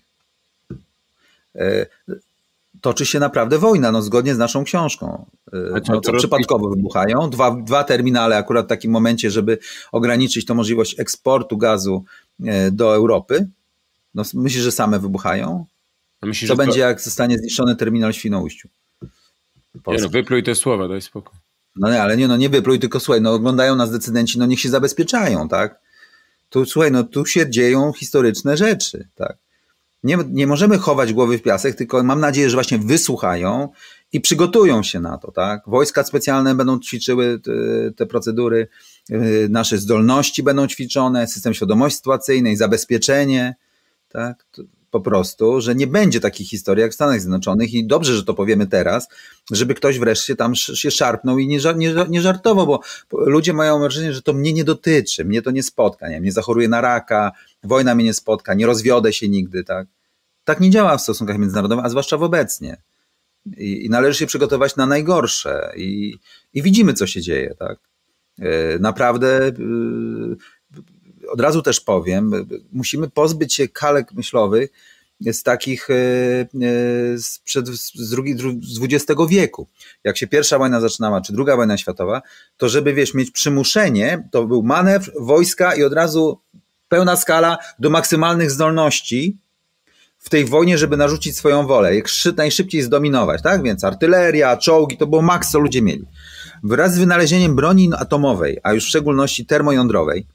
Speaker 1: Toczy się naprawdę wojna, no zgodnie z naszą książką. No, co przypadkowo wybuchają. Dwa, dwa terminale akurat w takim momencie, żeby ograniczyć tą możliwość eksportu gazu do Europy. No, myślisz, że same wybuchają?
Speaker 3: Myślisz,
Speaker 1: Co
Speaker 3: że
Speaker 1: będzie,
Speaker 3: to...
Speaker 1: jak zostanie zniszczony terminal w Świnoujściu?
Speaker 3: Nie no, wypluj te słowa, daj spokój.
Speaker 1: No nie, ale nie, no nie wypluj, tylko słuchaj, no oglądają nas decydenci, no niech się zabezpieczają, tak? Tu, słuchaj, no tu się dzieją historyczne rzeczy, tak? Nie, nie możemy chować głowy w piasek, tylko mam nadzieję, że właśnie wysłuchają i przygotują się na to, tak? Wojska specjalne będą ćwiczyły te, te procedury, nasze zdolności będą ćwiczone, system świadomości sytuacyjnej, zabezpieczenie, tak? Po prostu, że nie będzie takich historii jak w Stanach Zjednoczonych i dobrze, że to powiemy teraz, żeby ktoś wreszcie tam się szarpnął i nie, nie, nie żartował, bo ludzie mają wrażenie, że to mnie nie dotyczy, mnie to nie spotka, nie, nie zachoruję na raka, wojna mnie nie spotka, nie rozwiodę się nigdy, tak? Tak nie działa w stosunkach międzynarodowych, a zwłaszcza w obecnie. I, i należy się przygotować na najgorsze i, i widzimy, co się dzieje, tak? Naprawdę od razu też powiem, musimy pozbyć się kalek myślowych z takich sprzed, z, drugi, z dwudziestego wieku. Jak się pierwsza wojna zaczynała, czy druga wojna światowa, to żeby, wiesz, mieć przymuszenie, to był manewr wojska i od razu pełna skala do maksymalnych zdolności w tej wojnie, żeby narzucić swoją wolę, jak najszybciej zdominować, tak? Więc artyleria, czołgi, to było maks, co ludzie mieli. Wraz z wynalezieniem broni atomowej, a już w szczególności termojądrowej,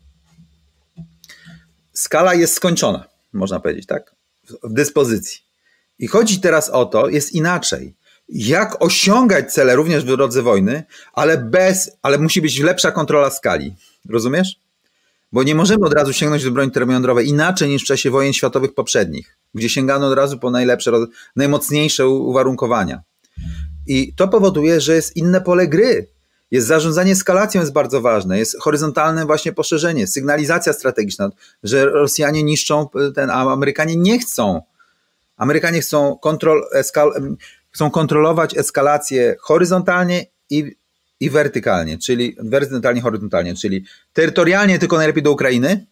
Speaker 1: skala jest skończona, można powiedzieć, tak? W dyspozycji. I chodzi teraz o to, jest inaczej. Jak osiągać cele również w drodze wojny, ale bez, ale musi być lepsza kontrola skali. Rozumiesz? Bo nie możemy od razu sięgnąć do broni termojądrowej inaczej niż w czasie wojen światowych poprzednich, gdzie sięgano od razu po najlepsze, najmocniejsze uwarunkowania. I to powoduje, że jest inne pole gry. Jest zarządzanie eskalacją, jest bardzo ważne, jest horyzontalne właśnie poszerzenie, sygnalizacja strategiczna, że Rosjanie niszczą ten, a Amerykanie nie chcą. Amerykanie chcą, kontrol, eskal, chcą kontrolować eskalację horyzontalnie i, i wertykalnie, czyli wertykalnie, horyzontalnie, czyli terytorialnie tylko najlepiej do Ukrainy,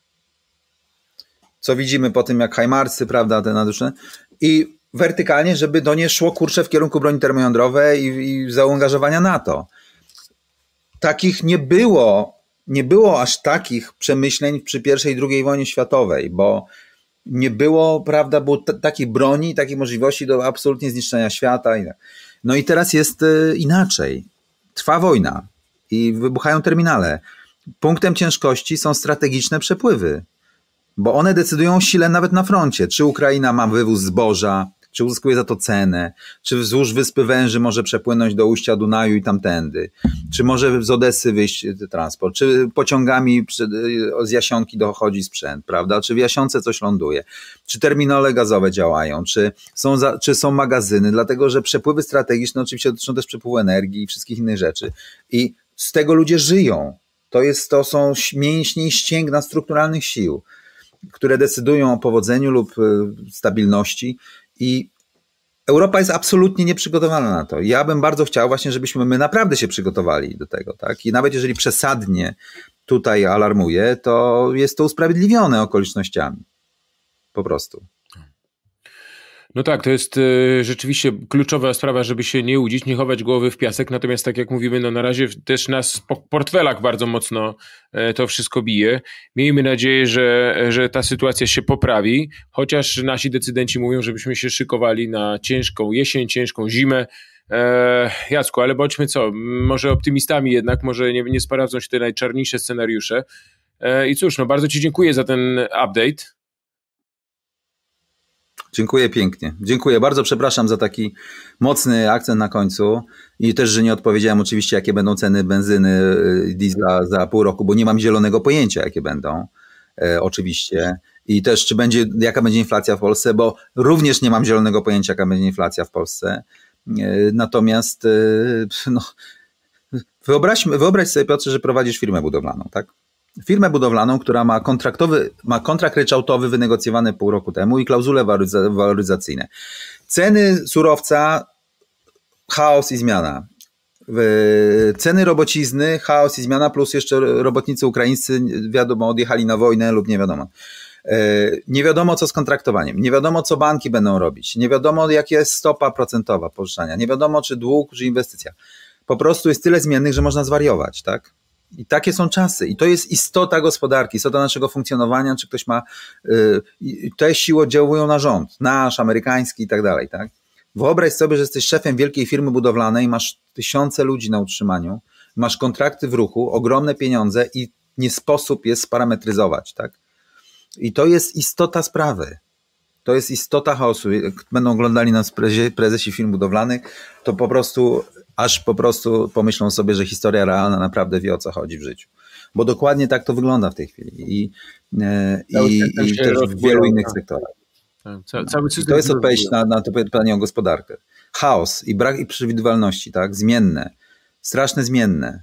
Speaker 1: co widzimy po tym jak Hajmarsy, prawda, te naduszne, i wertykalnie, żeby do niej szło kurczę w kierunku broni termojądrowej i, i zaangażowania NATO. Takich nie było, nie było aż takich przemyśleń przy pierwszej i drugiej wojnie światowej, bo nie było, prawda, było t- takich broni, takich możliwości do absolutnie zniszczenia świata. No i teraz jest y, inaczej. Trwa wojna i wybuchają terminale. Punktem ciężkości są strategiczne przepływy, bo one decydują o sile nawet na froncie. Czy Ukraina ma wywóz zboża, czy uzyskuje za to cenę, czy wzdłuż Wyspy Węży może przepłynąć do ujścia Dunaju i tamtędy, czy może z Odessy wyjść transport, czy pociągami z Jasionki dochodzi sprzęt, prawda, czy w Jasionce coś ląduje, czy terminale gazowe działają, czy są, za, czy są magazyny, dlatego że przepływy strategiczne oczywiście dotyczą też przepływu energii i wszystkich innych rzeczy i z tego ludzie żyją. To, jest, to są mięśnie i ścięgna strukturalnych sił. które decydują o powodzeniu lub stabilności i Europa jest absolutnie nieprzygotowana na to. Ja bym bardzo chciał właśnie, żebyśmy my naprawdę się przygotowali do tego, tak? I nawet jeżeli przesadnie tutaj alarmuję, to jest to usprawiedliwione okolicznościami. Po prostu.
Speaker 3: No tak, to jest y, rzeczywiście kluczowa sprawa, żeby się nie łudzić, nie chować głowy w piasek, natomiast tak jak mówimy, no na razie też nas po portfelach bardzo mocno y, to wszystko bije. Miejmy nadzieję, że, że ta sytuacja się poprawi, chociaż nasi decydenci mówią, żebyśmy się szykowali na ciężką jesień, ciężką zimę. E, Jacku, ale bądźmy co, może optymistami jednak, może nie, nie sprawdzą się te najczarniejsze scenariusze. E, I cóż, no bardzo Ci dziękuję za ten update.
Speaker 1: Dziękuję pięknie. Dziękuję. Bardzo przepraszam za taki mocny akcent na końcu i też, że nie odpowiedziałem oczywiście, jakie będą ceny benzyny, diesla za pół roku, bo nie mam zielonego pojęcia, jakie będą. E, oczywiście. I też, czy będzie, jaka będzie inflacja w Polsce, bo również nie mam zielonego pojęcia, jaka będzie inflacja w Polsce. E, natomiast e, no, wyobraźmy, wyobraź sobie, Piotrze, że prowadzisz firmę budowlaną, tak? Firmę budowlaną, która ma kontraktowy, ma kontrakt ryczałtowy wynegocjowany pół roku temu i klauzule waloryzacyjne. Ceny surowca, chaos i zmiana. Ceny robocizny, chaos i zmiana, plus jeszcze robotnicy ukraińscy, wiadomo, odjechali na wojnę lub nie wiadomo. Nie wiadomo, co z kontraktowaniem, nie wiadomo, co banki będą robić, nie wiadomo, jaka jest stopa procentowa pożyczania, nie wiadomo, czy dług, czy inwestycja. Po prostu jest tyle zmiennych, że można zwariować, tak? I takie są czasy. I to jest istota gospodarki, istota naszego funkcjonowania, czy ktoś ma... Yy, te siły oddziałują na rząd, nasz, amerykański i tak dalej, tak? Wyobraź sobie, że jesteś szefem wielkiej firmy budowlanej, masz tysiące ludzi na utrzymaniu, masz kontrakty w ruchu, ogromne pieniądze i nie sposób je sparametryzować, tak? I to jest istota sprawy. To jest istota chaosu. Jak będą oglądali nas prezesi firm budowlanych, to po prostu... aż po prostu pomyślą sobie, że historia realna naprawdę wie, o co chodzi w życiu. Bo dokładnie tak to wygląda w tej chwili. I, i, i też w wielu innych sektorach.
Speaker 3: Ca cały
Speaker 1: to jest odpowiedź na, na to pytanie o gospodarkę. Chaos i brak i przewidywalności, tak? Zmienne. Straszne zmienne.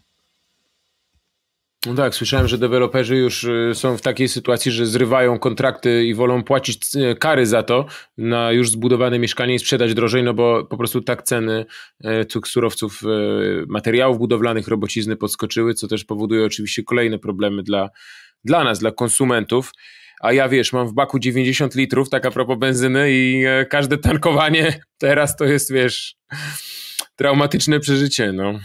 Speaker 3: No tak, słyszałem, że deweloperzy już są w takiej sytuacji, że zrywają kontrakty i wolą płacić kary za to na już zbudowane mieszkanie i sprzedać drożej, no bo po prostu tak ceny tych surowców, materiałów budowlanych, robocizny podskoczyły, co też powoduje oczywiście kolejne problemy dla, dla nas, dla konsumentów. A ja wiesz, mam w baku dziewięćdziesiąt litrów, tak a propos benzyny i każde tankowanie teraz to jest, wiesz, traumatyczne przeżycie, no.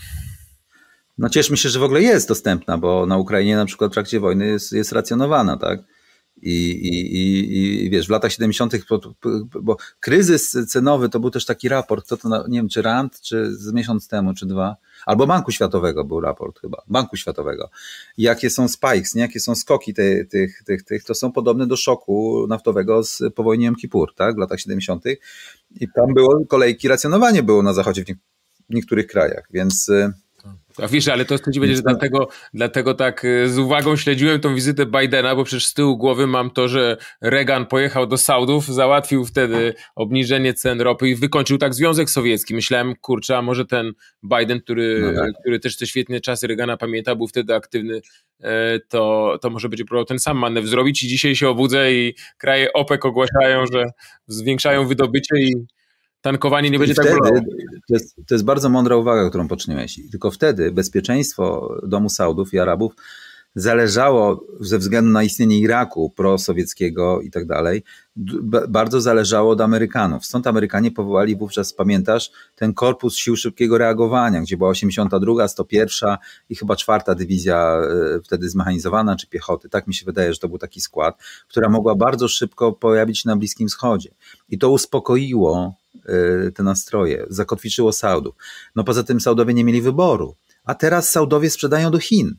Speaker 1: No cieszmy się, że w ogóle jest dostępna, bo na Ukrainie na przykład w trakcie wojny jest, jest racjonowana, tak? I, i, i, i wiesz, w latach siedemdziesiątych, bo kryzys cenowy to był też taki raport, to, to nie wiem, czy Rand, czy z miesiąc temu, czy dwa, albo Banku Światowego był raport chyba, Banku Światowego. Jakie są spikes, nie? Jakie są skoki tych, tych, tych, tych, to są podobne do szoku naftowego z po wojnie Jom Kippur, tak? W latach siedemdziesiątych. I tam było kolejki, racjonowanie było na zachodzie w, nie, w niektórych krajach, więc...
Speaker 3: A wiesz, ale to chcę ci powiedzieć, że dlatego, dlatego tak z uwagą śledziłem tą wizytę Bidena, bo przecież z tyłu głowy mam to, że Reagan pojechał do Saudów, załatwił wtedy obniżenie cen ropy i wykończył tak Związek Sowiecki. Myślałem, kurczę, a może ten Biden, który, no tak. który też te świetne czasy Reagana pamięta, był wtedy aktywny, to, to może będzie próbował ten sam manewr zrobić i dzisiaj się obudzę i kraje OPEC ogłaszają, że zwiększają wydobycie i tankowanie nie będzie
Speaker 1: wtedy,
Speaker 3: tak bolało.
Speaker 1: To jest, to jest bardzo mądra uwaga, którą poczyniłeś. Tylko wtedy bezpieczeństwo domu Saudów i Arabów zależało ze względu na istnienie Iraku prosowieckiego i tak dalej, bardzo zależało od Amerykanów. Stąd Amerykanie powołali wówczas, pamiętasz, ten korpus sił szybkiego reagowania, gdzie była osiemdziesiąta druga, sto pierwsza i chyba czwarta dywizja wtedy zmechanizowana, czy piechoty. Tak mi się wydaje, że to był taki skład, która mogła bardzo szybko pojawić się na Bliskim Wschodzie. I to uspokoiło te nastroje, zakotwiczyło Saudów. No poza tym Saudowie nie mieli wyboru. A teraz Saudowie sprzedają do Chin.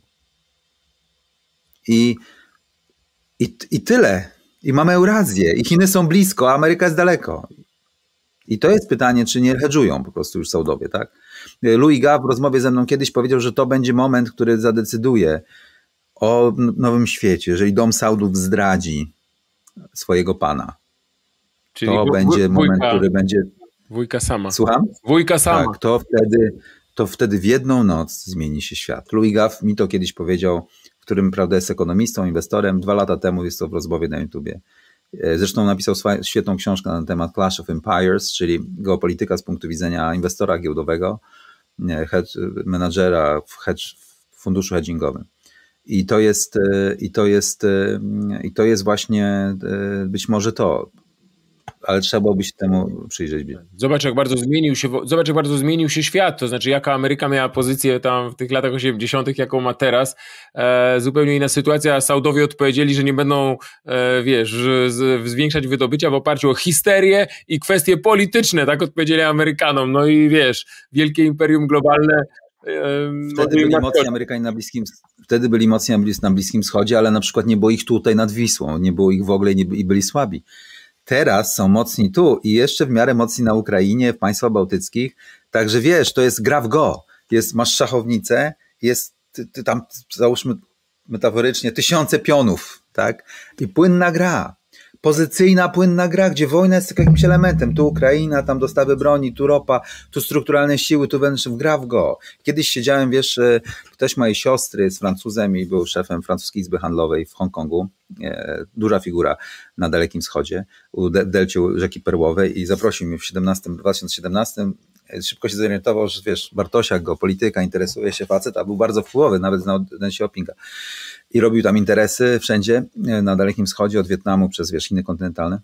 Speaker 1: I, i, i tyle. I mamy Eurazję. I Chiny są blisko, a Ameryka jest daleko. I to jest pytanie, czy nie hedżują po prostu już Saudowie, tak? Louis Gaff w rozmowie ze mną kiedyś powiedział, że to będzie moment, który zadecyduje o nowym świecie. Jeżeli dom Saudów zdradzi swojego pana, czyli to będzie wujka, moment, który będzie...
Speaker 3: Wujka sama.
Speaker 1: Słucham?
Speaker 3: Wujka sama.
Speaker 1: Tak, to wtedy, to wtedy w jedną noc zmieni się świat. Louis Gaff mi to kiedyś powiedział którym, prawda, jest ekonomistą, inwestorem. Dwa lata temu jest to w rozmowie na YouTubie. Zresztą napisał swa- świetną książkę na temat Clash of Empires, czyli geopolityka z punktu widzenia inwestora giełdowego, hedge, menadżera w, hedge, w funduszu hedgingowym. I to jest, i to jest, i to jest właśnie być może to, ale trzeba byłoby się temu przyjrzeć.
Speaker 3: Zobacz, jak bardzo zmienił się, zobacz, jak bardzo zmienił się świat, to znaczy jaka Ameryka miała pozycję tam w tych latach osiemdziesiątych, jaką ma teraz. E, zupełnie inna sytuacja. Saudowie odpowiedzieli, że nie będą, e, wiesz, z, zwiększać wydobycia w oparciu o histerię i kwestie polityczne, tak odpowiedzieli Amerykanom. No i wiesz, wielkie imperium globalne.
Speaker 1: Wtedy byli mocni Amerykanie na Bliskim Wtedy byli mocni na Bliskim Wschodzie, ale na przykład nie było ich tutaj nad Wisłą, nie było ich w ogóle nie, i byli słabi. Teraz są mocni tu i jeszcze w miarę mocni na Ukrainie, w państwach bałtyckich, także wiesz, to jest gra w go. Jest, masz szachownicę, jest ty, ty tam, załóżmy metaforycznie, tysiące pionów, tak? I płynna gra. Pozycyjna, płynna gra, gdzie wojna jest tylko jakimś elementem. Tu Ukraina, tam dostawy broni, tu ropa, tu strukturalne siły, tu wewnętrzne, gra w go. Kiedyś siedziałem, wiesz, ktoś mojej siostry z Francuzem i był szefem francuskiej izby handlowej w Hongkongu, e, duża figura na Dalekim Wschodzie, u de- delcie rzeki Perłowej i zaprosił mnie w dwa tysiące siedemnastym. Szybko się zorientował, że wiesz, Bartosiak, geopolityka, interesuje się facet, a był bardzo wpływowy, nawet znał Deng Xiaopinga. I robił tam interesy wszędzie, na Dalekim Wschodzie, od Wietnamu przez, wiesz, Chiny kontynentalne.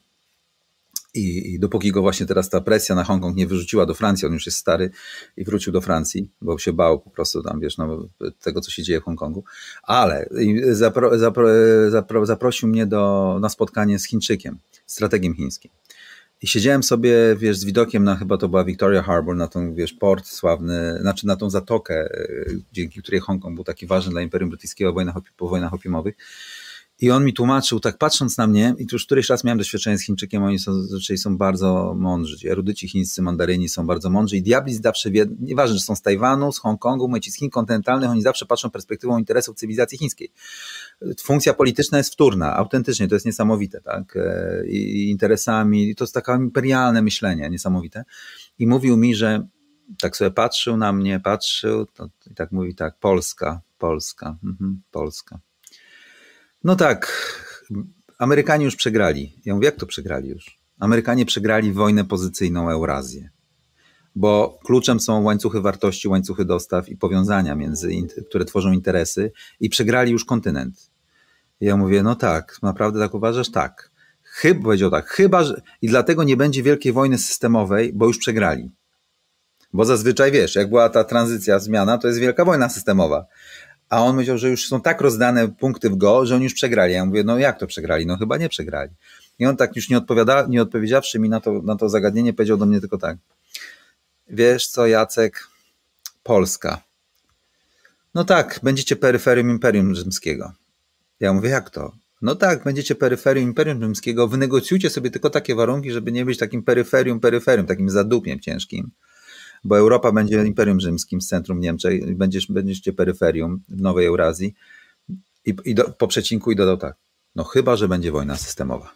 Speaker 1: I, I dopóki go właśnie teraz ta presja na Hongkong nie wyrzuciła do Francji, on już jest stary i wrócił do Francji, bo się bał po prostu tam, wiesz, no, tego, co się dzieje w Hongkongu. Ale zapro, zapro, zapro, zaprosił mnie do, na spotkanie z Chińczykiem, strategiem chińskim. I siedziałem sobie, wiesz, z widokiem na, chyba to była Victoria Harbour, na tą, wiesz, port sławny, znaczy na tą zatokę, dzięki której Hongkong był taki ważny dla Imperium Brytyjskiego po wojnach opiumowych. I on mi tłumaczył, tak patrząc na mnie, i tu już któryś raz miałem doświadczenie z Chińczykiem, oni są, zazwyczaj są bardzo mądrzy, erudyci chińscy, mandaryni są bardzo mądrzy i diabli zawsze wie, nieważne, że są z Tajwanu, z Hongkongu, mówię ci z Chin kontynentalnych, oni zawsze patrzą perspektywą interesów cywilizacji chińskiej. Funkcja polityczna jest wtórna, autentycznie, to jest niesamowite, tak? I interesami, to jest takie imperialne myślenie, niesamowite. I mówił mi, że tak sobie patrzył na mnie, patrzył, to, i tak mówi tak, Polska, Polska, mhm, Polska. No tak, Amerykanie już przegrali. Ja mówię, jak to przegrali już? Amerykanie przegrali wojnę pozycyjną Eurazję, bo kluczem są łańcuchy wartości, łańcuchy dostaw i powiązania, między, które tworzą interesy i przegrali już kontynent. I ja mówię, no tak, naprawdę tak uważasz? Tak. Chyba, powiedział tak, chyba, że... I dlatego nie będzie wielkiej wojny systemowej, bo już przegrali. Bo zazwyczaj, wiesz, jak była ta tranzycja, zmiana, to jest wielka wojna systemowa. A on powiedział, że już są tak rozdane punkty w go, że oni już przegrali. Ja mówię, no jak to przegrali? No chyba nie przegrali. I on tak już nie, odpowiada, nie odpowiedziawszy mi na to, na to zagadnienie, powiedział do mnie tylko tak. Wiesz co, Jacek? Polska. No tak, będziecie peryferium Imperium Rzymskiego. Ja mówię, jak to? No tak, będziecie peryferium Imperium Rzymskiego, wynegocjujcie sobie tylko takie warunki, żeby nie być takim peryferium, peryferium, takim zadupiem ciężkim. Bo Europa będzie Imperium Rzymskim z centrum Niemczech, będziesz, będziecie peryferium w Nowej Eurazji i, i do, po przecinku i dodał tak, no chyba, że będzie wojna systemowa.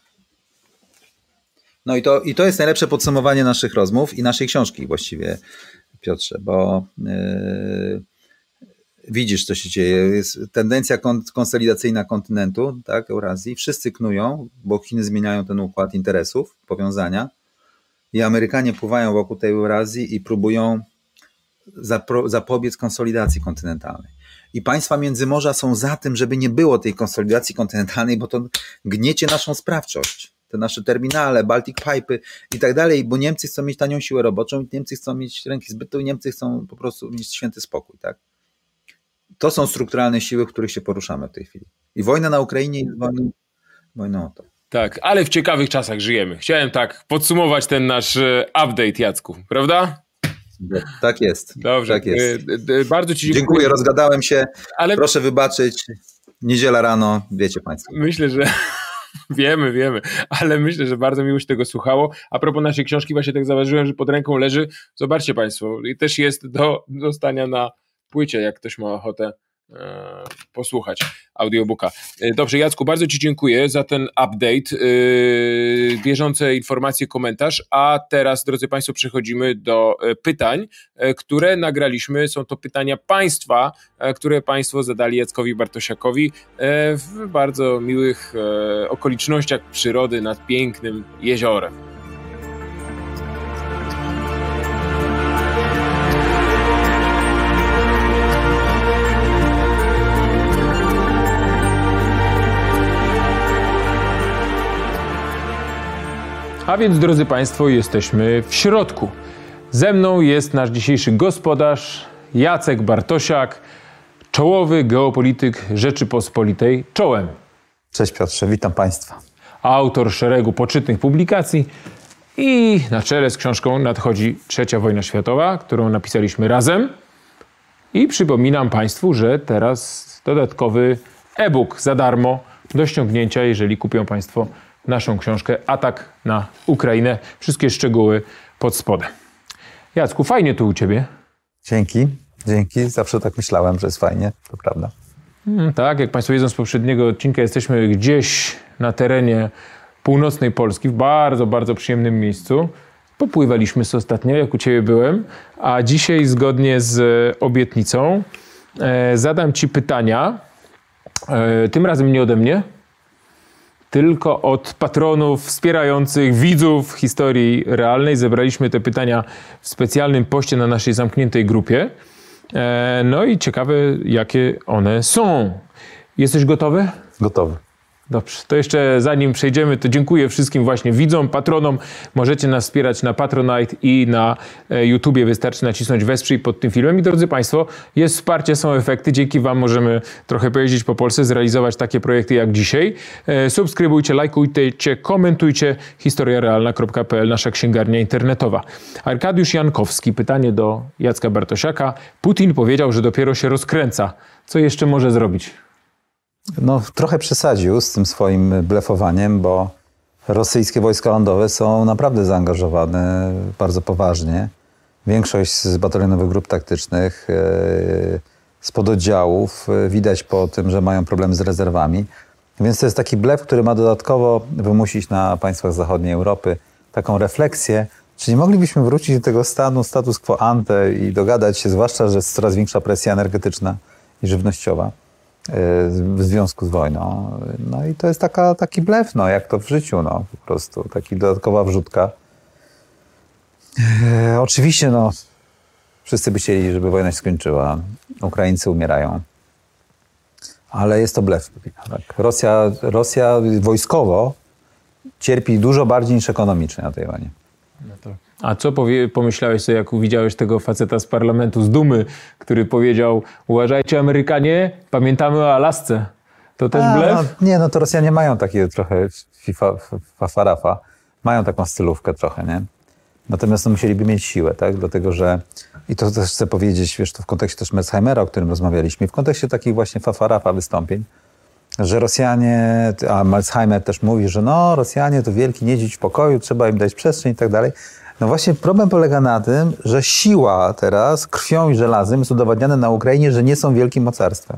Speaker 1: No i to, i to jest najlepsze podsumowanie naszych rozmów i naszej książki właściwie, Piotrze, bo yy, widzisz, co się dzieje, jest tendencja kon, konsolidacyjna kontynentu, tak, Eurazji, wszyscy knują, bo Chiny zmieniają ten układ interesów, powiązania, i Amerykanie pływają wokół tej Eurazji i próbują zapro, zapobiec konsolidacji kontynentalnej. I państwa Międzymorza są za tym, żeby nie było tej konsolidacji kontynentalnej, bo to gniecie naszą sprawczość. Te nasze terminale, Baltic Pipe'y i tak dalej, bo Niemcy chcą mieć tanią siłę roboczą i Niemcy chcą mieć ręki zbytu i Niemcy chcą po prostu mieć święty spokój. Tak? To są strukturalne siły, w których się poruszamy w tej chwili. I wojna na Ukrainie jest wojną, wojną o to.
Speaker 3: Tak, ale w ciekawych czasach żyjemy. Chciałem tak podsumować ten nasz update, Jacku, prawda?
Speaker 1: Tak jest.
Speaker 3: Dobrze.
Speaker 1: Tak jest.
Speaker 3: Bardzo ci dziękuję.
Speaker 1: Dziękuję, rozgadałem się.
Speaker 3: Ale...
Speaker 1: Proszę wybaczyć. Niedziela rano, wiecie państwo.
Speaker 3: Myślę, że wiemy, wiemy, ale myślę, że bardzo miło się tego słuchało. A propos naszej książki, właśnie tak zauważyłem, że pod ręką leży, zobaczcie państwo, i też jest do dostania na płycie, jak ktoś ma ochotę posłuchać audiobooka. Dobrze, Jacku, bardzo Ci dziękuję za ten update, bieżące informacje, komentarz, a teraz, drodzy Państwo, przechodzimy do pytań, które nagraliśmy. Są to pytania Państwa, które Państwo zadali Jackowi Bartosiakowi w bardzo miłych okolicznościach przyrody nad pięknym jeziorem. A więc, drodzy Państwo, jesteśmy w środku. Ze mną jest nasz dzisiejszy gospodarz, Jacek Bartosiak, czołowy geopolityk Rzeczypospolitej. Czołem.
Speaker 2: Cześć Piotrze, witam Państwa.
Speaker 3: Autor szeregu poczytnych publikacji i na czele z książką nadchodzi Trzecia wojna światowa, którą napisaliśmy razem. I przypominam Państwu, że teraz dodatkowy e-book za darmo do ściągnięcia, jeżeli kupią Państwo naszą książkę Atak na Ukrainę. Wszystkie szczegóły pod spodem. Jacku, fajnie tu u Ciebie.
Speaker 2: Dzięki, dzięki. Zawsze tak myślałem, że jest fajnie, to prawda.
Speaker 3: Hmm, tak, jak Państwo wiedzą z poprzedniego odcinka, jesteśmy gdzieś na terenie północnej Polski, w bardzo, bardzo przyjemnym miejscu. Popływaliśmy sobie ostatnio, jak u Ciebie byłem, a dzisiaj zgodnie z obietnicą e, zadam Ci pytania, e, tym razem nie ode mnie, tylko od patronów wspierających widzów historii realnej. Zebraliśmy te pytania w specjalnym poście na naszej zamkniętej grupie. E, no i ciekawe, jakie one są. Jesteś gotowy?
Speaker 2: Gotowy.
Speaker 3: Dobrze, to jeszcze zanim przejdziemy, to dziękuję wszystkim właśnie widzom, patronom. Możecie nas wspierać na Patronite i na YouTubie. Wystarczy nacisnąć wesprzyj pod tym filmem. I drodzy Państwo, jest wsparcie, są efekty. Dzięki Wam możemy trochę pojeździć po Polsce, zrealizować takie projekty jak dzisiaj. Subskrybujcie, lajkujcie, komentujcie. historia realna kropka p l, nasza księgarnia internetowa. Arkadiusz Jankowski, pytanie do Jacka Bartosiaka. Putin powiedział, że dopiero się rozkręca. Co jeszcze może zrobić?
Speaker 2: No, trochę przesadził z tym swoim blefowaniem, bo rosyjskie wojska lądowe są naprawdę zaangażowane bardzo poważnie. Większość z batalionowych grup taktycznych, z pododdziałów, widać po tym, że mają problemy z rezerwami. Więc to jest taki blef, który ma dodatkowo wymusić na państwach zachodniej Europy taką refleksję, czy nie moglibyśmy wrócić do tego stanu, status quo ante i dogadać się, zwłaszcza, że jest coraz większa presja energetyczna i żywnościowa w związku z wojną. No i to jest taka, taki blef, no, jak to w życiu, no, po prostu, taki dodatkowa wrzutka. E, oczywiście, no, wszyscy by chcieli, żeby wojna się skończyła. Ukraińcy umierają. Ale jest to blef. Tak. Rosja, Rosja wojskowo cierpi dużo bardziej niż ekonomicznie na tej wojnie.
Speaker 3: No tak. A co powie, pomyślałeś sobie, jak widziałeś tego faceta z parlamentu, z Dumy, który powiedział: uważajcie Amerykanie, pamiętamy o Alasce. To też
Speaker 2: A,
Speaker 3: blef?
Speaker 2: No, nie, no to Rosjanie mają takie trochę FIFA, fafarafa. Mają taką stylówkę trochę, nie? Natomiast no, musieliby mieć siłę, tak? Dlatego, że, i to też chcę powiedzieć, wiesz, to w kontekście też Merzheimera, o którym rozmawialiśmy, w kontekście takich właśnie fafarafa wystąpień, że Rosjanie, a Merzheimer też mówi, że no, Rosjanie to wielki niedźwiedź w pokoju, trzeba im dać przestrzeń i tak dalej. No właśnie problem polega na tym, że siła teraz krwią i żelazem jest udowadniane na Ukrainie, że nie są wielkim mocarstwem.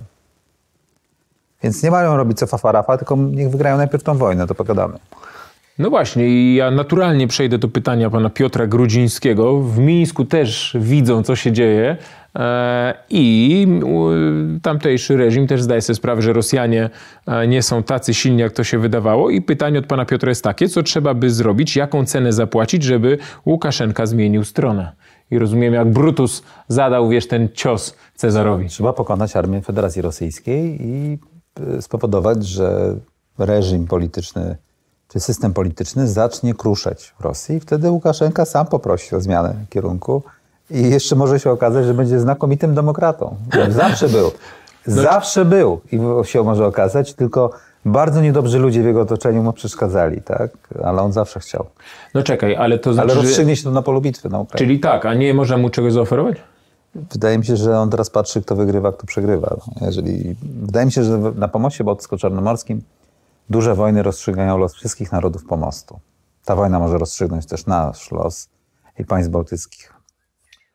Speaker 2: Więc nie mają robić co fafarafa, tylko niech wygrają najpierw tą wojnę, to pogadamy.
Speaker 3: No właśnie, i ja naturalnie przejdę do pytania pana Piotra Grudzińskiego. W Mińsku też widzą, co się dzieje e, i e, tamtejszy reżim też zdaje sobie sprawę, że Rosjanie e, nie są tacy silni, jak to się wydawało. I pytanie od pana Piotra jest takie, co trzeba by zrobić, jaką cenę zapłacić, żeby Łukaszenka zmienił stronę. I rozumiem, jak Brutus zadał, wiesz, ten cios Cezarowi.
Speaker 2: Trzeba pokonać armię Federacji Rosyjskiej i spowodować, że reżim polityczny czy system polityczny zacznie kruszeć w Rosji. Wtedy Łukaszenka sam poprosi o zmianę kierunku i jeszcze może się okazać, że będzie znakomitym demokratą. Zawsze był. Zawsze był. I się może okazać, tylko bardzo niedobrzy ludzie w jego otoczeniu mu przeszkadzali, tak? Ale on zawsze chciał.
Speaker 3: No czekaj, ale to znaczy...
Speaker 2: Ale rozstrzygnie się to na polu bitwy na Ukrainie.
Speaker 3: Czyli tak, a nie można mu czegoś zaoferować?
Speaker 2: Wydaje mi się, że on teraz patrzy, kto wygrywa, kto przegrywa. Jeżeli... Wydaje mi się, że na pomoście bałtycko-czarnomorskim duże wojny rozstrzygają los wszystkich narodów pomostu. Ta wojna może rozstrzygnąć też nasz los i państw bałtyckich.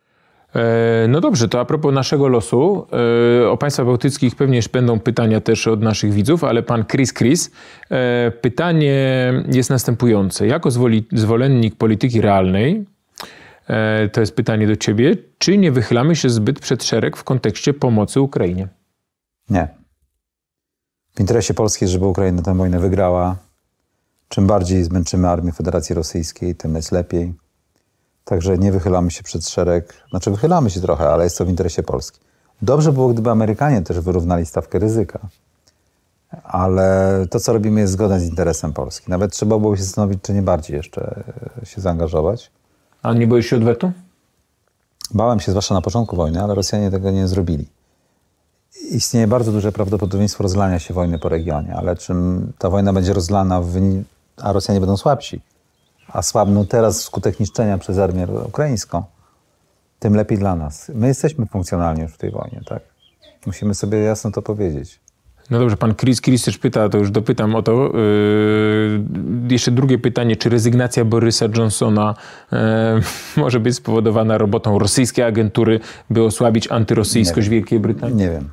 Speaker 3: No dobrze, to a propos naszego losu, o państwach bałtyckich pewnie będą pytania też od naszych widzów, ale pan Chris Chris, pytanie jest następujące. Jako zwolennik polityki realnej, to jest pytanie do ciebie, czy nie wychylamy się zbyt przed szereg w kontekście pomocy Ukrainie?
Speaker 2: Nie. W interesie Polski jest, żeby Ukraina tę wojnę wygrała. Czym bardziej zmęczymy armię Federacji Rosyjskiej, tym jest lepiej. Także nie wychylamy się przed szereg. Znaczy wychylamy się trochę, ale jest to w interesie Polski. Dobrze było, gdyby Amerykanie też wyrównali stawkę ryzyka. Ale to, co robimy, jest zgodne z interesem Polski. Nawet trzeba było się zastanowić, czy nie bardziej jeszcze się zaangażować.
Speaker 3: A nie boisz się odwetu?
Speaker 2: Bałem się, zwłaszcza na początku wojny, ale Rosjanie tego nie zrobili. Istnieje bardzo duże prawdopodobieństwo rozlania się wojny po regionie, ale czym ta wojna będzie rozlana, w wyni- a Rosjanie będą słabsi, a słabną teraz wskutek niszczenia przez armię ukraińską, tym lepiej dla nas. My jesteśmy funkcjonalni już w tej wojnie, tak? Musimy sobie jasno to powiedzieć.
Speaker 3: No dobrze, pan Chris Chris też pyta, to już dopytam o to. Yy, jeszcze drugie pytanie, czy rezygnacja Borysa Johnsona yy, może być spowodowana robotą rosyjskiej agentury, by osłabić antyrosyjskość Wielkiej Brytanii?
Speaker 2: Nie wiem.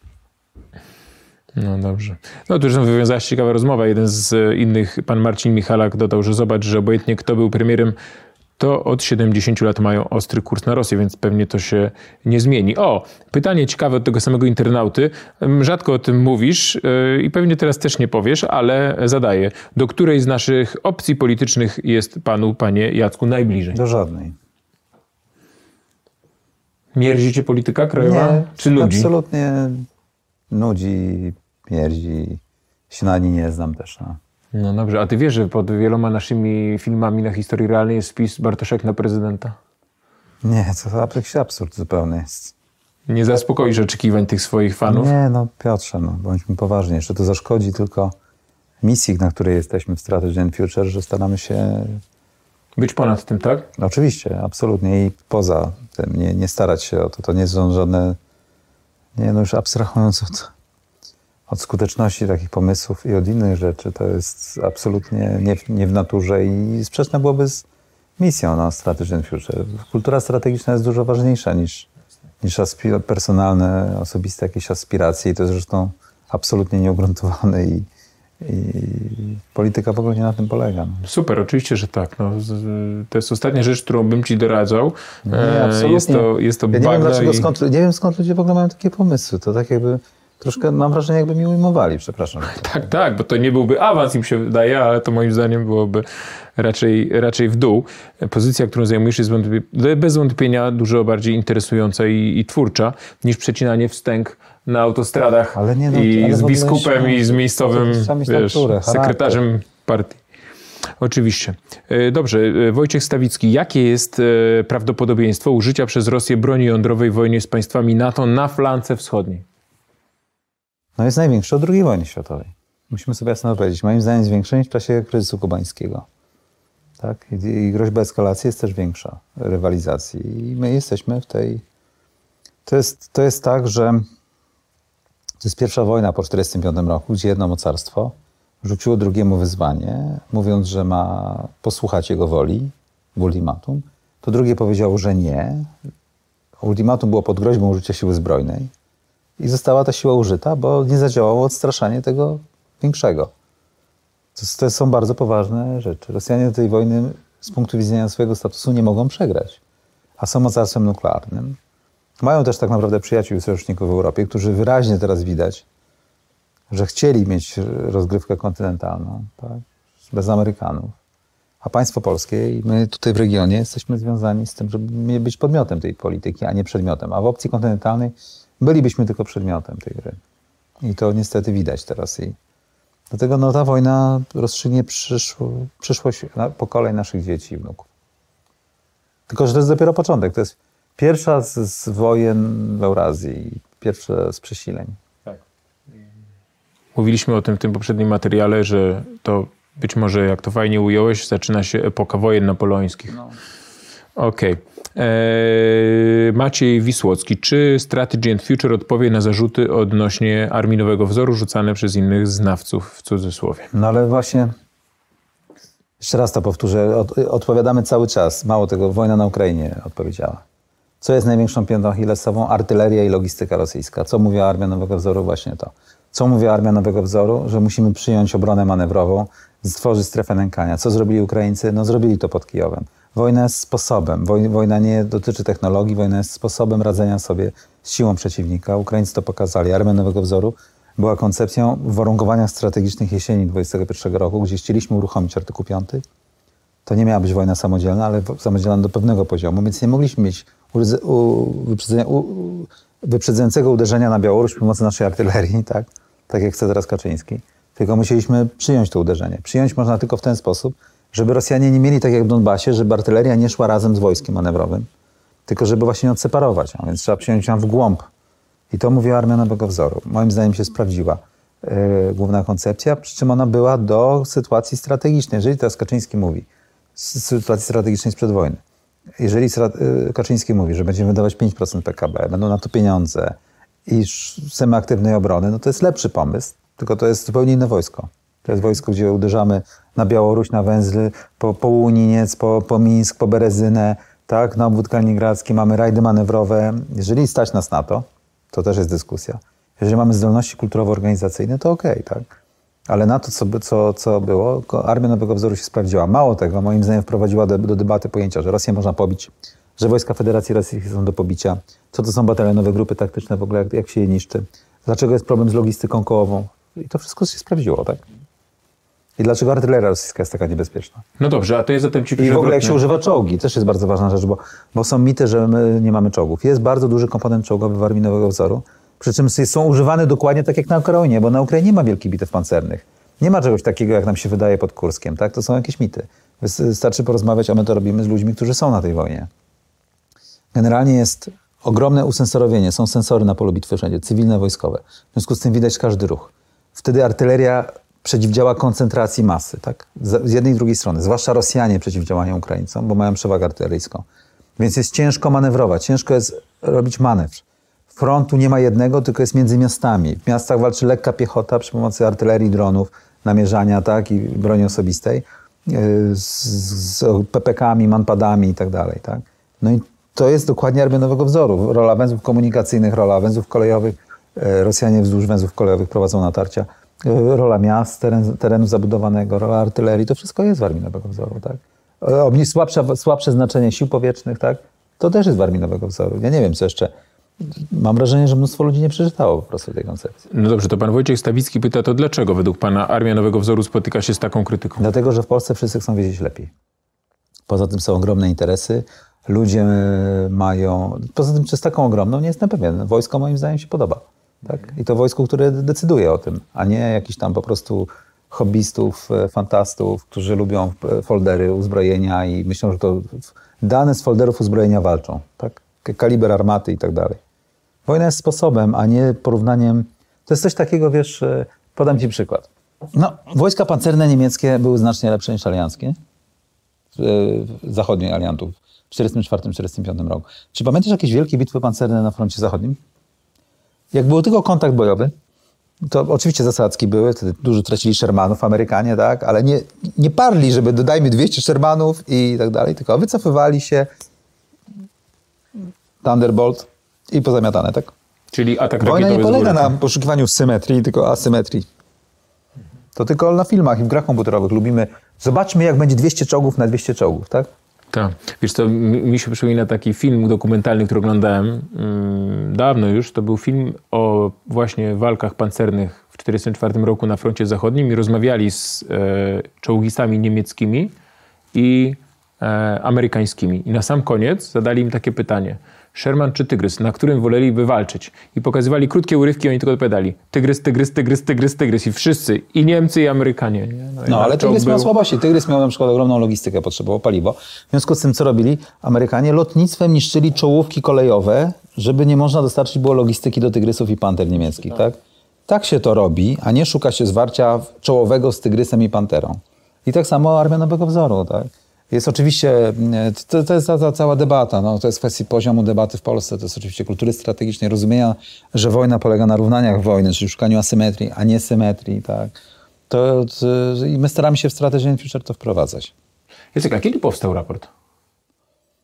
Speaker 3: No dobrze. No to już wywiązała się ciekawa rozmowa. Jeden z innych, pan Marcin Michalak, dodał, że zobacz, że obojętnie kto był premierem, to od siedemdziesięciu lat mają ostry kurs na Rosję, więc pewnie to się nie zmieni. O, pytanie ciekawe od tego samego internauty. Rzadko o tym mówisz yy, i pewnie teraz też nie powiesz, ale zadaję. Do której z naszych opcji politycznych jest panu, panie Jacku, najbliżej?
Speaker 2: Do żadnej.
Speaker 3: Mierzi cię polityka krajowa?
Speaker 2: Nie,
Speaker 3: czy ludzi?
Speaker 2: Absolutnie nudzi, mierdzi. Się na ani nie znam też. No.
Speaker 3: No dobrze, a ty wiesz, że pod wieloma naszymi filmami na historii realnej jest wpis Bartoszek na prezydenta?
Speaker 2: Nie, to jakiś absurd zupełny jest.
Speaker 3: Nie zaspokoisz oczekiwań tych swoich fanów?
Speaker 2: Nie, no Piotrze, no, bądźmy poważni. Jeszcze to zaszkodzi tylko misji, na której jesteśmy w Strategy and Future, że staramy się...
Speaker 3: Być ponad tym, tak?
Speaker 2: No, oczywiście, absolutnie i poza tym. Nie, nie starać się o to. To nie są żadne... Nie, no już abstrahując od, od skuteczności takich pomysłów i od innych rzeczy, to jest absolutnie nie w, nie w naturze i sprzeczne byłoby z misją no, Strategy and Future. Kultura strategiczna jest dużo ważniejsza niż, niż aspir- personalne, osobiste jakieś aspiracje i to jest zresztą absolutnie nieugruntowane i, i polityka w ogóle nie na tym polega. No.
Speaker 3: Super, oczywiście, że tak. No, to jest ostatnia rzecz, którą bym ci doradzał.
Speaker 2: Nie, absolutnie.
Speaker 3: Jest to, jest to
Speaker 2: ja nie wiem, dlaczego,
Speaker 3: i...
Speaker 2: skąd, nie wiem skąd ludzie w ogóle mają takie pomysły. To tak jakby troszkę mam wrażenie, jakby mi ujmowali, przepraszam.
Speaker 3: Tak, tak, bo to nie byłby awans, im się wydaje, ale to moim zdaniem byłoby raczej, raczej w dół. Pozycja, którą zajmujesz, jest bez wątpienia dużo bardziej interesująca i, i twórcza niż przecinanie wstęg na autostradach
Speaker 2: ale nie, no,
Speaker 3: i
Speaker 2: ale
Speaker 3: z biskupem
Speaker 2: jeszcze,
Speaker 3: i z miejscowym wiesz,
Speaker 2: naturę,
Speaker 3: sekretarzem partii. Oczywiście. Dobrze, Wojciech Stawicki, jakie jest prawdopodobieństwo użycia przez Rosję broni jądrowej w wojnie z państwami NATO na flance wschodniej?
Speaker 2: No jest największe od drugiej wojny światowej. Musimy sobie jasno powiedzieć. Moim zdaniem jest większe niż w czasie kryzysu kubańskiego. Tak? I, I groźba eskalacji jest też większa, rywalizacji. I my jesteśmy w tej... To jest, to jest tak, że to jest pierwsza wojna po tysiąc dziewięćset czterdziestym piątym roku, gdzie jedno mocarstwo rzuciło drugiemu wyzwanie, mówiąc, że ma posłuchać jego woli w ultimatum. To drugie powiedziało, że nie. Ultimatum było pod groźbą użycia siły zbrojnej. I została ta siła użyta, bo nie zadziałało odstraszanie tego większego. To, to są bardzo poważne rzeczy. Rosjanie do tej wojny z punktu widzenia swojego statusu nie mogą przegrać. A są mocarstwem nuklearnym. Mają też tak naprawdę przyjaciół i sojuszników w Europie, którzy wyraźnie teraz widać, że chcieli mieć rozgrywkę kontynentalną, tak? Bez Amerykanów. A państwo polskie i my tutaj w regionie jesteśmy związani z tym, żeby być podmiotem tej polityki, a nie przedmiotem. A w opcji kontynentalnej bylibyśmy tylko przedmiotem tej gry. I to niestety widać teraz. I dlatego no, ta wojna rozstrzygnie przyszło, przyszłość pokoleń naszych dzieci i wnuków. Tylko że to jest dopiero początek. To jest pierwsza z, z wojen w Eurazji, pierwsze z przesileń.
Speaker 3: Tak. Mówiliśmy o tym w tym poprzednim materiale, że to być może, jak to fajnie ująłeś, zaczyna się epoka wojen napoleońskich. No. Okej. Okay. Eee, Maciej Wisłocki. Czy Strategy and Future odpowie na zarzuty odnośnie armii nowego wzoru rzucane przez innych znawców w cudzysłowie?
Speaker 2: No ale właśnie, jeszcze raz to powtórzę, od, odpowiadamy cały czas. Mało tego, wojna na Ukrainie odpowiedziała. Co jest największą piętą achillesową? Artyleria i logistyka rosyjska. Co mówi Armia Nowego Wzoru? Właśnie to. Co mówi Armia Nowego Wzoru? Że musimy przyjąć obronę manewrową, stworzyć strefę nękania. Co zrobili Ukraińcy? No zrobili to pod Kijowem. Wojna jest sposobem. Wojna nie dotyczy technologii, wojna jest sposobem radzenia sobie z siłą przeciwnika. Ukraińcy to pokazali. Armia Nowego Wzoru była koncepcją w warunkowaniach strategicznych jesieni dwudziestego pierwszego roku, gdzie chcieliśmy uruchomić artykuł piąty. To nie miała być wojna samodzielna, ale samodzielna do pewnego poziomu, więc nie mogliśmy mieć u, u, wyprzedzenia, u, wyprzedzającego uderzenia na Białoruś przy pomocy naszej artylerii, tak? Tak jak chce teraz Kaczyński. Tylko musieliśmy przyjąć to uderzenie. Przyjąć można tylko w ten sposób, żeby Rosjanie nie mieli tak jak w Donbasie, żeby artyleria nie szła razem z wojskiem manewrowym, tylko żeby właśnie ją odseparować. A więc trzeba przyjąć ją w głąb. I to mówiła Armia Nowego Wzoru. Moim zdaniem się sprawdziła yy, główna koncepcja, przy czym ona była do sytuacji strategicznej. Jeżeli teraz Kaczyński mówi, sytuacji strategicznej sprzed wojny, jeżeli yy, Kaczyński mówi, że będziemy wydawać pięć procent P K B, będą na to pieniądze i systemy aktywnej obrony, no to jest lepszy pomysł, tylko to jest zupełnie inne wojsko. To jest wojsko, gdzie uderzamy na Białoruś, na węzły, po, po Łuniniec, po, po Mińsk, po Berezynę, tak, na obwód kaliningradzki, mamy rajdy manewrowe. Jeżeli stać nas na to, to też jest dyskusja. Jeżeli mamy zdolności kulturowo-organizacyjne, to okej, okay, tak. Ale na to, co, co, co było, Armia Nowego Wzoru się sprawdziła. Mało tego, moim zdaniem wprowadziła do, do debaty pojęcia, że Rosję można pobić, że wojska Federacji Rosyjskiej są do pobicia, co to są batalionowe grupy taktyczne w ogóle, jak, jak się je niszczy, dlaczego jest problem z logistyką kołową. I to wszystko się sprawdziło, tak? I dlaczego artyleria rosyjska jest taka niebezpieczna?
Speaker 3: No dobrze, a to jest zatem ci
Speaker 2: I w ogóle jak się używa czołgi, też jest bardzo ważna rzecz, bo, bo są mity, że my nie mamy czołgów. Jest bardzo duży komponent czołgowy w Armii Nowego Wzoru, przy czym są używane dokładnie tak jak na Ukrainie, bo na Ukrainie nie ma wielkich bitew pancernych. Nie ma czegoś takiego, jak nam się wydaje pod Kurskiem, tak? To są jakieś mity. Wystarczy porozmawiać, a my to robimy z ludźmi, którzy są na tej wojnie. Generalnie jest ogromne usensorowienie. Są sensory na polu bitwy wszędzie, cywilne, wojskowe. W związku z tym widać każdy ruch. Wtedy artyleria przeciwdziała koncentracji masy, tak? Z jednej i drugiej strony. Zwłaszcza Rosjanie przeciwdziałają Ukraińcom, bo mają przewagę artyleryjską. Więc jest ciężko manewrować, ciężko jest robić manewr. Frontu nie ma jednego, tylko jest między miastami. W miastach walczy lekka piechota przy pomocy artylerii, dronów, namierzania, tak? I broni osobistej, z, z P P K-ami, manpadami i tak dalej, tak? No i to jest dokładnie Armia Nowego Wzoru. Rola węzłów komunikacyjnych, rola węzłów kolejowych. Rosjanie wzdłuż węzłów kolejowych prowadzą natarcia. Rola miast, teren, terenu zabudowanego, rola artylerii, to wszystko jest w Armii Nowego Wzoru, tak? Słabsze, słabsze znaczenie sił powietrznych, tak? To też jest w Armii Nowego Wzoru. Ja nie wiem, co jeszcze. Mam wrażenie, że mnóstwo ludzi nie przeczytało po prostu tej koncepcji.
Speaker 3: No dobrze, to pan Wojciech Stawicki pyta, to dlaczego według pana Armia Nowego Wzoru spotyka się z taką krytyką?
Speaker 2: Dlatego, że w Polsce wszyscy chcą wiedzieć lepiej. Poza tym są ogromne interesy. Ludzie mają... Poza tym przez taką ogromną nie jestem pewien. Wojsko moim zdaniem się podoba. Tak? I to wojsko, które decyduje o tym, a nie jakiś tam po prostu hobbystów, fantastów, którzy lubią foldery uzbrojenia i myślą, że to dane z folderów uzbrojenia walczą. Tak? Kaliber armaty i tak dalej. Wojna jest sposobem, a nie porównaniem. To jest coś takiego, wiesz, podam ci przykład. No, wojska pancerne niemieckie były znacznie lepsze niż alianckie, zachodnie aliantów w czterdziestym czwartym czterdziestym piątym roku. Czy pamiętasz jakieś wielkie bitwy pancerne na froncie zachodnim? Jak był tylko kontakt bojowy, to oczywiście zasadzki były, wtedy dużo tracili Shermanów Amerykanie, tak, ale nie, nie parli, żeby dodajmy dwieście Shermanów i tak dalej, tylko wycofywali się, Thunderbolt i pozamiatane, tak?
Speaker 3: Czyli atak
Speaker 2: Wojna nie polega
Speaker 3: góry,
Speaker 2: na poszukiwaniu symetrii, tylko asymetrii. To tylko na filmach i w grach komputerowych lubimy. Zobaczmy, jak będzie dwieście czołgów na dwieście czołgów, tak?
Speaker 3: Tak. Wiesz co, mi, mi się przypomina taki film dokumentalny, który oglądałem hmm, dawno już. To był film o właśnie walkach pancernych w tysiąc dziewięćset czterdziestym czwartym roku na froncie zachodnim i rozmawiali z e, czołgistami niemieckimi i e, amerykańskimi. I na sam koniec zadali im takie pytanie. Sherman czy Tygrys, na którym woleliby walczyć? I pokazywali krótkie urywki i oni tylko odpowiadali. Tygrys, Tygrys, Tygrys, Tygrys, Tygrys. I wszyscy, i Niemcy, i Amerykanie. Nie? No,
Speaker 2: no ale Tygrys
Speaker 3: był...
Speaker 2: miał słabości. Tygrys miał na przykład ogromną logistykę, potrzebował paliwo. W związku z tym, co robili Amerykanie? Lotnictwem niszczyli czołówki kolejowe, żeby nie można dostarczyć było logistyki do Tygrysów i Panter niemieckich, tak? Tak się to robi, a nie szuka się zwarcia czołowego z Tygrysem i Panterą. I tak samo Armia Nowego Wzoru, tak? Jest oczywiście, to, to jest ta, ta cała debata, no, to jest kwestia poziomu debaty w Polsce, to jest oczywiście kultury strategicznej, rozumienia, że wojna polega na równaniach wojny, czyli szukaniu asymetrii, a nie symetrii, tak. To, to, i my staramy się w Strategy and Future to wprowadzać.
Speaker 3: Jacek, a kiedy powstał raport?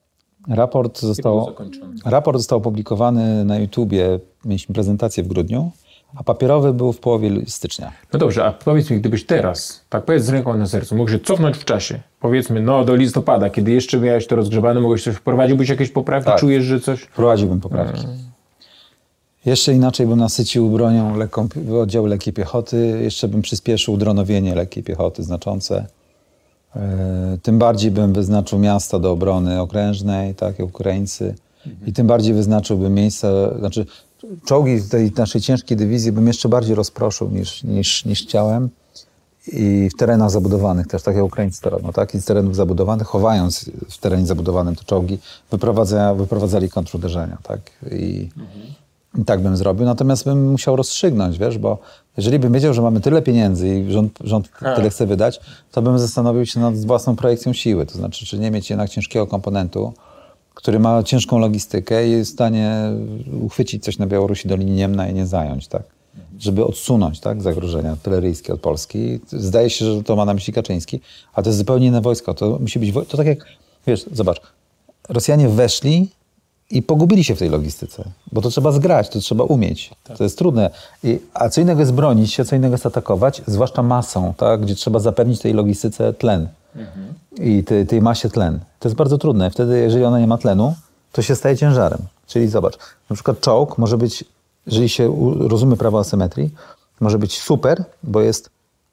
Speaker 1: Raport został,
Speaker 3: zakończony?
Speaker 1: raport został opublikowany na YouTubie, mieliśmy prezentację w grudniu, a papierowy był w połowie stycznia.
Speaker 3: No dobrze, a powiedz mi, gdybyś teraz, tak powiedz z ręką na sercu, mógł się cofnąć w czasie, powiedzmy, no do listopada, kiedy jeszcze miałeś to rozgrzebane, mogłeś coś, wprowadziłbyś jakieś poprawki,
Speaker 1: Tak.
Speaker 3: czujesz, że coś...
Speaker 1: Wprowadziłbym poprawki. Hmm. Jeszcze inaczej bym nasycił bronią lekką, oddziały lekkiej piechoty, jeszcze bym przyspieszył dronowienie lekkiej piechoty znaczące. Yy, tym bardziej bym wyznaczył miasta do obrony okrężnej, tak jak Ukraińcy. Mhm. I tym bardziej wyznaczyłbym miejsca, znaczy czołgi tej naszej ciężkiej dywizji bym jeszcze bardziej rozproszył niż, niż, niż chciałem. I w terenach zabudowanych też, tak jak Ukraińcy to robią, tak? I z terenów zabudowanych, chowając w terenie zabudowanym te czołgi, wyprowadza, wyprowadzali kontruderzenia, tak? I, mhm. I tak bym zrobił. Natomiast bym musiał rozstrzygnąć, wiesz, bo jeżeli bym wiedział, że mamy tyle pieniędzy i rząd, rząd tyle chce wydać, to bym zastanowił się nad własną projekcją siły. To znaczy, czy nie mieć jednak ciężkiego komponentu, który ma ciężką logistykę i jest w stanie uchwycić coś na Białorusi do linii Niemna i nie zająć, tak? Żeby odsunąć, tak, zagrożenia artyleryjskie od Polski. Zdaje się, że to ma na myśli Kaczyński, a to jest zupełnie inne wojsko. To musi być, to tak jak, wiesz, zobacz, Rosjanie weszli i pogubili się w tej logistyce, bo to trzeba zgrać, to trzeba umieć. Tak. To jest trudne. I, a co innego jest bronić się, co innego jest atakować, zwłaszcza masą, tak, gdzie trzeba zapewnić tej logistyce tlen. Mhm. I tej, tej masie tlen. To jest bardzo trudne. Wtedy, jeżeli ona nie ma tlenu, to się staje ciężarem. Czyli zobacz, na przykład czołg może być, jeżeli się rozumie prawo asymetrii, może być super, bo jest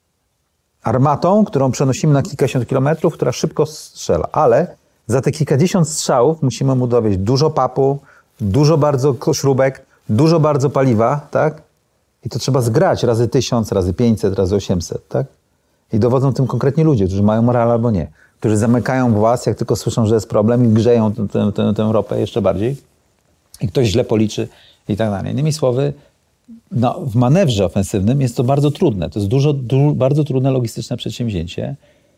Speaker 1: armatą, którą przenosimy na kilkadziesiąt kilometrów, która szybko strzela, ale za te kilkadziesiąt strzałów musimy mu dowieść dużo papu, dużo bardzo śrubek, dużo bardzo paliwa, tak? I to trzeba zgrać razy tysiąc, razy pięćset, razy osiemset, tak? I dowodzą tym konkretnie ludzie, którzy mają moral albo nie. Którzy zamykają włas, jak tylko słyszą, że jest problem i grzeją tę, tę, tę, tę ropę jeszcze bardziej. I ktoś źle policzy i tak dalej. Innymi słowy, no, w manewrze ofensywnym jest to bardzo trudne. To jest dużo, du, bardzo trudne logistyczne przedsięwzięcie.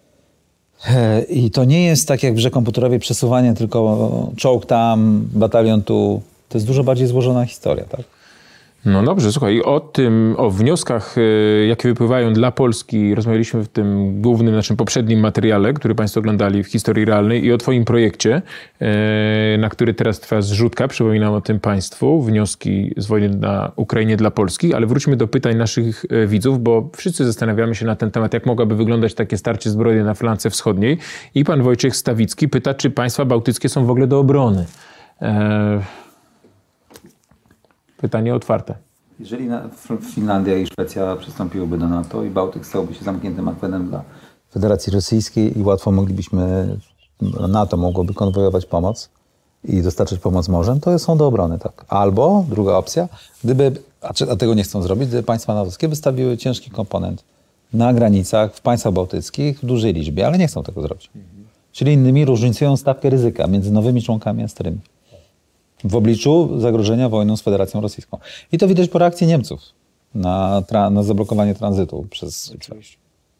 Speaker 1: I to nie jest tak jak w grze komputerowej przesuwanie tylko czołg tam, batalion tu. To jest dużo bardziej złożona historia, tak?
Speaker 3: No dobrze, słuchaj, o tym, o wnioskach, jakie wypływają dla Polski, rozmawialiśmy w tym głównym, naszym poprzednim materiale, który Państwo oglądali w Historii Realnej, i o Twoim projekcie, na który teraz trwa zrzutka. Przypominam o tym Państwu, wnioski z wojny na Ukrainie dla Polski, ale wróćmy do pytań naszych widzów, bo wszyscy zastanawiamy się na ten temat, jak mogłaby wyglądać takie starcie zbrojne na flance wschodniej. I pan Wojciech Stawicki pyta, czy państwa bałtyckie są w ogóle do obrony. Eee... Pytanie otwarte.
Speaker 1: Jeżeli Finlandia i Szwecja przystąpiłyby do NATO i Bałtyk stałby się zamkniętym akwenem dla Federacji Rosyjskiej i łatwo moglibyśmy, NATO mogłoby konwojować pomoc i dostarczyć pomoc morzem, to są do obrony, tak. Albo, druga opcja, gdyby, a, a tego nie chcą zrobić, gdyby państwa natowskie wystawiły ciężki komponent na granicach w państwach bałtyckich w dużej liczbie, ale nie chcą tego zrobić. Mhm. Czyli innymi różnicują stawkę ryzyka między nowymi członkami a starymi. W obliczu zagrożenia wojną z Federacją Rosyjską. I to widać po reakcji Niemców na, tra- na zablokowanie tranzytu przez... Oczywiście.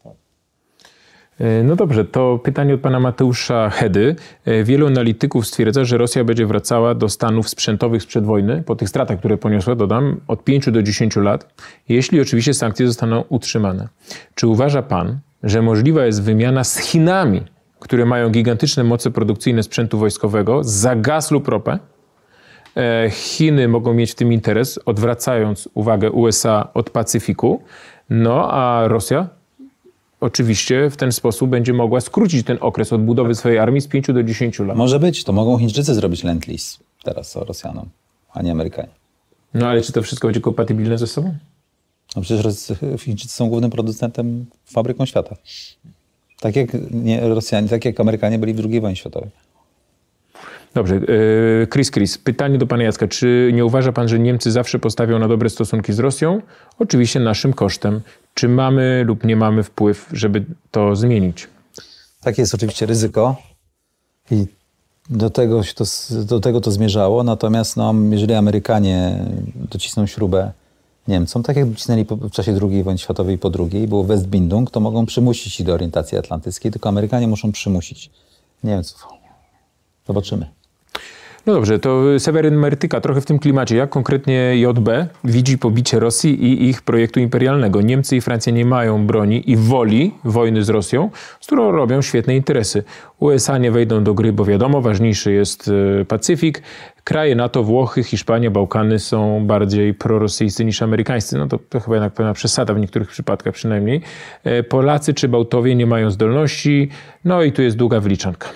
Speaker 3: No dobrze, to pytanie od pana Mateusza Hedy. Wielu analityków stwierdza, że Rosja będzie wracała do stanów sprzętowych sprzed wojny, po tych stratach, które poniosła, dodam, od pięciu do dziesięciu lat, jeśli oczywiście sankcje zostaną utrzymane. Czy uważa pan, że możliwa jest wymiana z Chinami, które mają gigantyczne moce produkcyjne sprzętu wojskowego, za gaz lub ropę? Chiny mogą mieć w tym interes, odwracając uwagę U S A od Pacyfiku, no a Rosja oczywiście w ten sposób będzie mogła skrócić ten okres odbudowy swojej armii z pięciu do dziesięciu lat.
Speaker 1: Może być, to mogą Chińczycy zrobić Lend-Lease teraz Rosjanom, a nie Amerykanie.
Speaker 3: No ale czy to wszystko będzie kompatybilne ze sobą?
Speaker 1: No przecież Chińczycy są głównym producentem, fabryką świata. Tak jak nie Rosjanie, tak jak Amerykanie byli w drugiej wojnie światowej.
Speaker 3: Dobrze. Chris Chris, pytanie do pana Jacka. Czy nie uważa pan, że Niemcy zawsze postawią na dobre stosunki z Rosją? Oczywiście naszym kosztem. Czy mamy lub nie mamy wpływ, żeby to zmienić?
Speaker 1: Takie jest oczywiście ryzyko i do tego to, do tego to zmierzało. Natomiast no, jeżeli Amerykanie docisną śrubę Niemcom, tak jak docisnęli w czasie drugiej wojny światowej i po drugiej, było Westbindung, to mogą przymusić ich do orientacji atlantyckiej, tylko Amerykanie muszą przymusić Niemców. Zobaczymy.
Speaker 3: No dobrze, to Seweryn Mertyka trochę w tym klimacie. Jak konkretnie J B widzi pobicie Rosji i ich projektu imperialnego? Niemcy i Francja nie mają broni i woli wojny z Rosją, z którą robią świetne interesy. U S A nie wejdą do gry, bo wiadomo, ważniejszy jest Pacyfik. Kraje NATO, Włochy, Hiszpania, Bałkany są bardziej prorosyjscy niż amerykańscy. No to, to chyba jednak pewna przesada w niektórych przypadkach przynajmniej. Polacy czy Bałtowie nie mają zdolności. No i tu jest długa wyliczanka.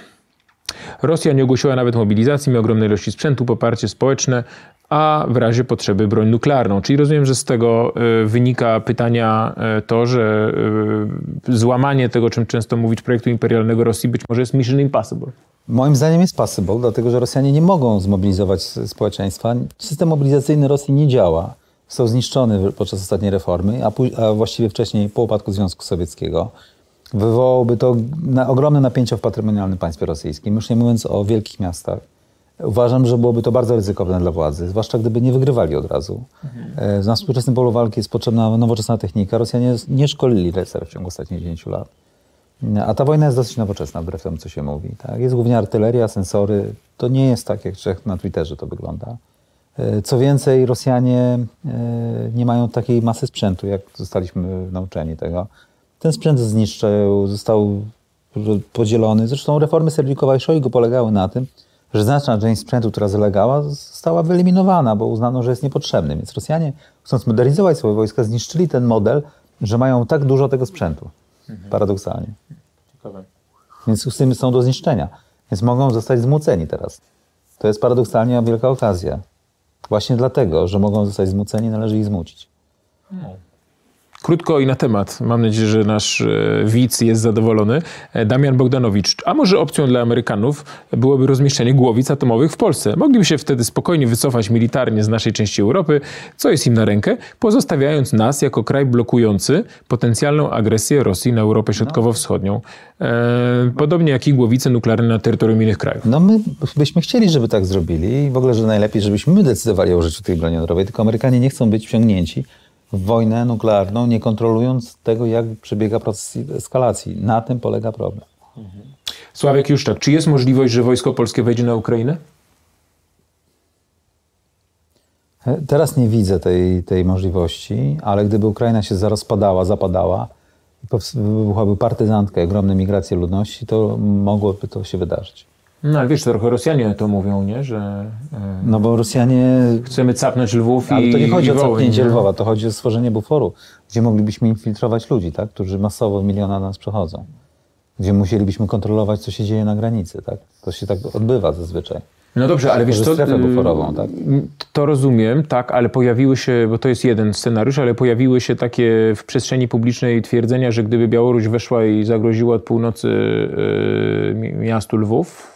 Speaker 3: Rosja nie ogłosiła nawet mobilizacji, ma ogromne ilości sprzętu, poparcie społeczne, a w razie potrzeby broń nuklearną. Czyli rozumiem, że z tego y, wynika pytania y, to, że y, złamanie tego, czym często mówić, projektu imperialnego Rosji być może jest mission impossible.
Speaker 2: Moim zdaniem jest possible, dlatego że Rosjanie nie mogą zmobilizować społeczeństwa. System mobilizacyjny Rosji nie działa. Został zniszczony podczas ostatniej reformy, a, a właściwie wcześniej po upadku Związku Sowieckiego. Wywołałoby to na, ogromne napięcia w patrymonialnym państwie rosyjskim, już nie mówiąc o wielkich miastach. Uważam, że byłoby to bardzo ryzykowne dla władzy, zwłaszcza gdyby nie wygrywali od razu. Mhm. Na współczesnym polu walki jest potrzebna nowoczesna technika. Rosjanie nie szkolili rezerw w ciągu ostatnich dziesięciu lat. A ta wojna jest dosyć nowoczesna, wbrew temu, co się mówi. Tak? Jest głównie artyleria, sensory. To nie jest tak, jak na Twitterze to wygląda. Co więcej, Rosjanie nie mają takiej masy sprzętu, jak zostaliśmy nauczeni tego. Ten sprzęt zniszczył, został podzielony. Zresztą reformy Serdykowa i Szojgu polegały na tym, że znaczna część sprzętu, która zalegała, została wyeliminowana, bo uznano, że jest niepotrzebny. Więc Rosjanie, chcąc modernizować swoje wojska, zniszczyli ten model, że mają tak dużo tego sprzętu. Mhm. Paradoksalnie. Ciekawe. Więc z tym są do zniszczenia. Więc mogą zostać zmuceni teraz. To jest paradoksalnie wielka okazja. Właśnie dlatego, że mogą zostać zmuceni, należy ich zmucić.
Speaker 3: No. Krótko i na temat. Mam nadzieję, że nasz widz jest zadowolony. Damian Bogdanowicz. A może opcją dla Amerykanów byłoby rozmieszczenie głowic atomowych w Polsce? Mogliby się wtedy spokojnie wycofać militarnie z naszej części Europy, co jest im na rękę, pozostawiając nas jako kraj blokujący potencjalną agresję Rosji na Europę Środkowo-Wschodnią. E, podobnie jak i głowice nuklearne na terytorium innych krajów.
Speaker 2: No my byśmy chcieli, żeby tak zrobili i w ogóle, że najlepiej, żebyśmy my decydowali o użyciu tej broni jądrowej, tylko Amerykanie nie chcą być wciągnięci w wojnę nuklearną, nie kontrolując tego, jak przebiega proces eskalacji. Na tym polega problem.
Speaker 3: Mhm. Sławek Juszczak, czy jest możliwość, że wojsko polskie wejdzie na Ukrainę?
Speaker 2: Teraz nie widzę tej, tej możliwości, ale gdyby Ukraina się rozpadała, zapadała, wybuchłaby partyzantka, ogromne migracje ludności, to mogłoby to się wydarzyć.
Speaker 3: No ale wiesz, trochę Rosjanie to mówią, nie? Że yy,
Speaker 2: no bo Rosjanie...
Speaker 3: Chcemy capnąć Lwów i
Speaker 2: Ale to nie chodzi o capnięcie
Speaker 3: nie?
Speaker 2: Lwowa, to chodzi o stworzenie buforu, gdzie moglibyśmy infiltrować ludzi, tak? Którzy masowo miliona nas przechodzą. Gdzie musielibyśmy kontrolować, co się dzieje na granicy, tak? To się tak odbywa zazwyczaj.
Speaker 3: No dobrze, ale wiesz co,
Speaker 2: strefę buforową, tak?
Speaker 3: To rozumiem, tak, ale pojawiły się, bo to jest jeden scenariusz, ale pojawiły się takie w przestrzeni publicznej twierdzenia, że gdyby Białoruś weszła i zagroziła od północy yy, miastu Lwów,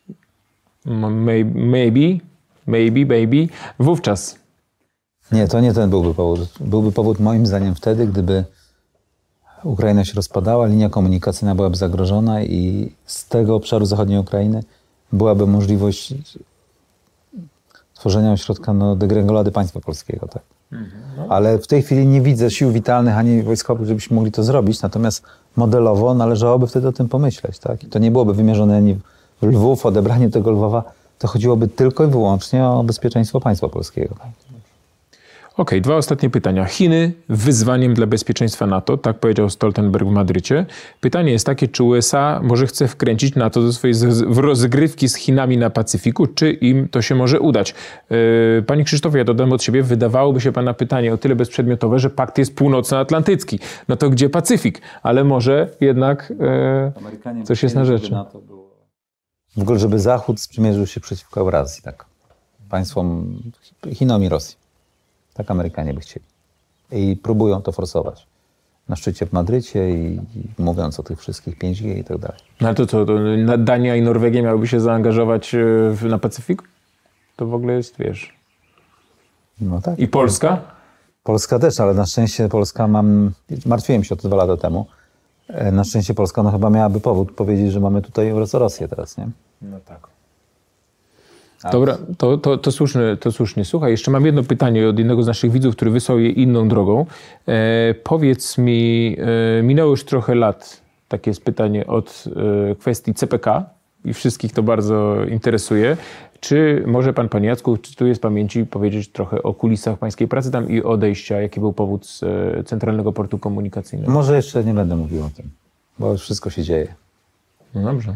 Speaker 3: maybe, maybe, baby, wówczas.
Speaker 2: Nie, to nie ten byłby powód. Byłby powód moim zdaniem wtedy, gdyby Ukraina się rozpadała, linia komunikacyjna byłaby zagrożona i z tego obszaru zachodniej Ukrainy byłaby możliwość tworzenia ośrodka no, degrengolady państwa polskiego. Tak? Mhm, no. Ale w tej chwili nie widzę sił witalnych ani wojskowych, żebyśmy mogli to zrobić, natomiast modelowo należałoby wtedy o tym pomyśleć. Tak? I to nie byłoby wymierzone ani w Lwów, odebranie tego Lwowa, to chodziłoby tylko i wyłącznie o bezpieczeństwo państwa polskiego. Tak?
Speaker 3: Okej, okay, dwa ostatnie pytania. Chiny wyzwaniem dla bezpieczeństwa NATO, tak powiedział Stoltenberg w Madrycie. Pytanie jest takie, czy U S A może chce wkręcić NATO do swojej rozgrywki z Chinami na Pacyfiku, czy im to się może udać? Yy, Panie Krzysztofie, ja dodam od siebie, wydawałoby się Pana pytanie o tyle bezprzedmiotowe, że pakt jest północnoatlantycki. No to gdzie Pacyfik? Ale może jednak yy, coś jest na rzeczy.
Speaker 2: W ogóle, żeby Zachód sprzymierzył się przeciwko Eurazji, tak? Państwom Chinom i Rosji. Tak Amerykanie by chcieli. I próbują to forsować. Na szczycie w Madrycie i, i mówiąc o tych wszystkich pięć G i tak dalej.
Speaker 3: No ale to co, to Dania i Norwegia miałyby się zaangażować w, na Pacyfik? To w ogóle jest, wiesz...
Speaker 2: No tak.
Speaker 3: I Polska?
Speaker 2: Polska też, ale na szczęście Polska mam... Martwiłem się o to dwa lata temu. Na szczęście Polska no chyba miałaby powód powiedzieć, że mamy tutaj Rosję teraz, nie?
Speaker 3: No tak. Dobra, to, to, to, słusznie, to słusznie. Słuchaj, jeszcze mam jedno pytanie od jednego z naszych widzów, który wysłał je inną drogą. E, powiedz mi, e, minęło już trochę lat, takie jest pytanie od e, kwestii C P K, i wszystkich to bardzo interesuje. Czy może pan, panie Jacku, cytuję z pamięci, powiedzieć trochę o kulisach pańskiej pracy tam i odejścia? Jaki był powód z Centralnego Portu Komunikacyjnego?
Speaker 2: Może jeszcze nie będę mówił o tym, bo już wszystko się dzieje.
Speaker 3: No dobrze.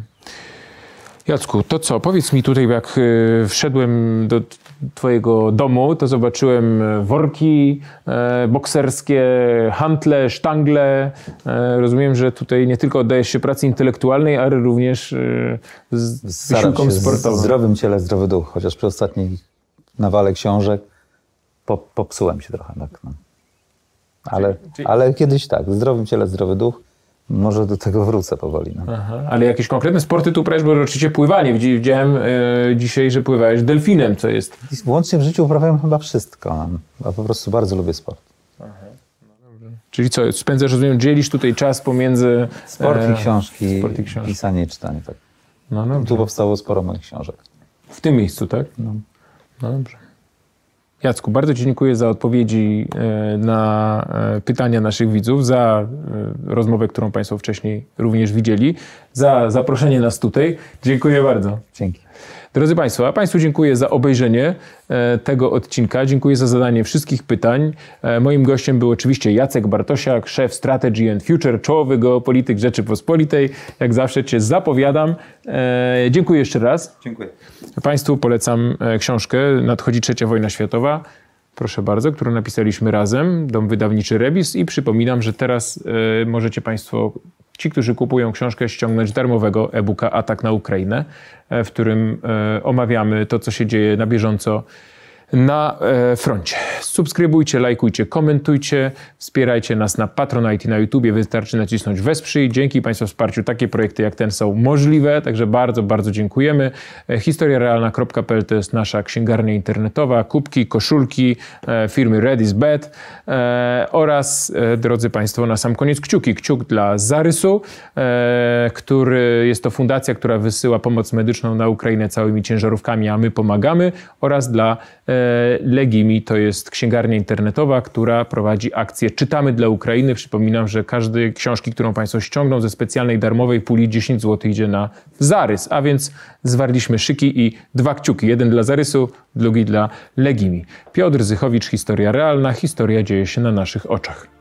Speaker 3: Jacku, to co? Powiedz mi tutaj, jak wszedłem do twojego domu, to zobaczyłem worki e, bokserskie, hantle, sztangle. E, rozumiem, że tutaj nie tylko oddajesz się pracy intelektualnej, ale również e, z wysiłkom sportowym.
Speaker 2: W zdrowym ciele, zdrowy duch, chociaż przy ostatniej nawale książek po, popsułem się trochę. Tak, no. ale,
Speaker 3: czyli...
Speaker 2: ale kiedyś tak, w zdrowym ciele, zdrowy duch. Może do tego wrócę powoli. No.
Speaker 3: Aha, ale jakieś konkretne sporty tu uprawiasz, bo oczywiście pływanie. Widziałem e, dzisiaj, że pływałeś delfinem, co jest...
Speaker 2: Łącznie w życiu uprawiam chyba wszystko. No. Po prostu bardzo lubię sport.
Speaker 3: Aha, no dobrze. Czyli co, spędzasz, rozumiem, dzielisz tutaj czas pomiędzy...
Speaker 2: Sport i książki,
Speaker 3: sport i książki.
Speaker 2: pisanie i czytanie. Tak.
Speaker 3: No dobrze.
Speaker 2: Tu powstało sporo moich książek.
Speaker 3: W tym miejscu, tak?
Speaker 2: No.
Speaker 3: No dobrze. Jacku, bardzo ci dziękuję za odpowiedzi na pytania naszych widzów, za rozmowę, którą państwo wcześniej również widzieli, za zaproszenie nas tutaj. Dziękuję bardzo.
Speaker 2: Dzięki.
Speaker 3: Drodzy Państwo, a Państwu dziękuję za obejrzenie tego odcinka. Dziękuję za zadanie wszystkich pytań. Moim gościem był oczywiście Jacek Bartosiak, szef Strategy and Future, czołowy geopolityk Rzeczypospolitej. Jak zawsze Cię zapowiadam. Dziękuję jeszcze raz.
Speaker 2: Dziękuję.
Speaker 3: Państwu polecam książkę Nadchodzi trzecia wojna światowa. Proszę bardzo, którą napisaliśmy razem, Dom Wydawniczy Rebis, i przypominam, że teraz y, możecie Państwo, ci, którzy kupują książkę, ściągnąć darmowego e-booka Atak na Ukrainę, w którym y, omawiamy to, co się dzieje na bieżąco na e, froncie. Subskrybujcie, lajkujcie, komentujcie, wspierajcie nas na Patronite i na YouTubie. Wystarczy nacisnąć wesprzyj. Dzięki Państwa wsparciu takie projekty jak ten są możliwe, także bardzo, bardzo dziękujemy. E, historia realna kropka p l to jest nasza księgarnia internetowa, kubki, koszulki e, firmy Red is Bad e, oraz, e, drodzy Państwo, na sam koniec kciuki. Kciuk dla Zarysu, e, który jest to fundacja, która wysyła pomoc medyczną na Ukrainę całymi ciężarówkami, a my pomagamy, oraz dla e, Legimi, to jest księgarnia internetowa, która prowadzi akcję Czytamy dla Ukrainy. Przypominam, że każdy książki, którą Państwo ściągną ze specjalnej darmowej puli, dziesięć złotych idzie na Zarys, a więc zwarliśmy szyki i dwa kciuki. Jeden dla Zarysu, drugi dla Legimi. Piotr Zychowicz, Historia Realna. Historia dzieje się na naszych oczach.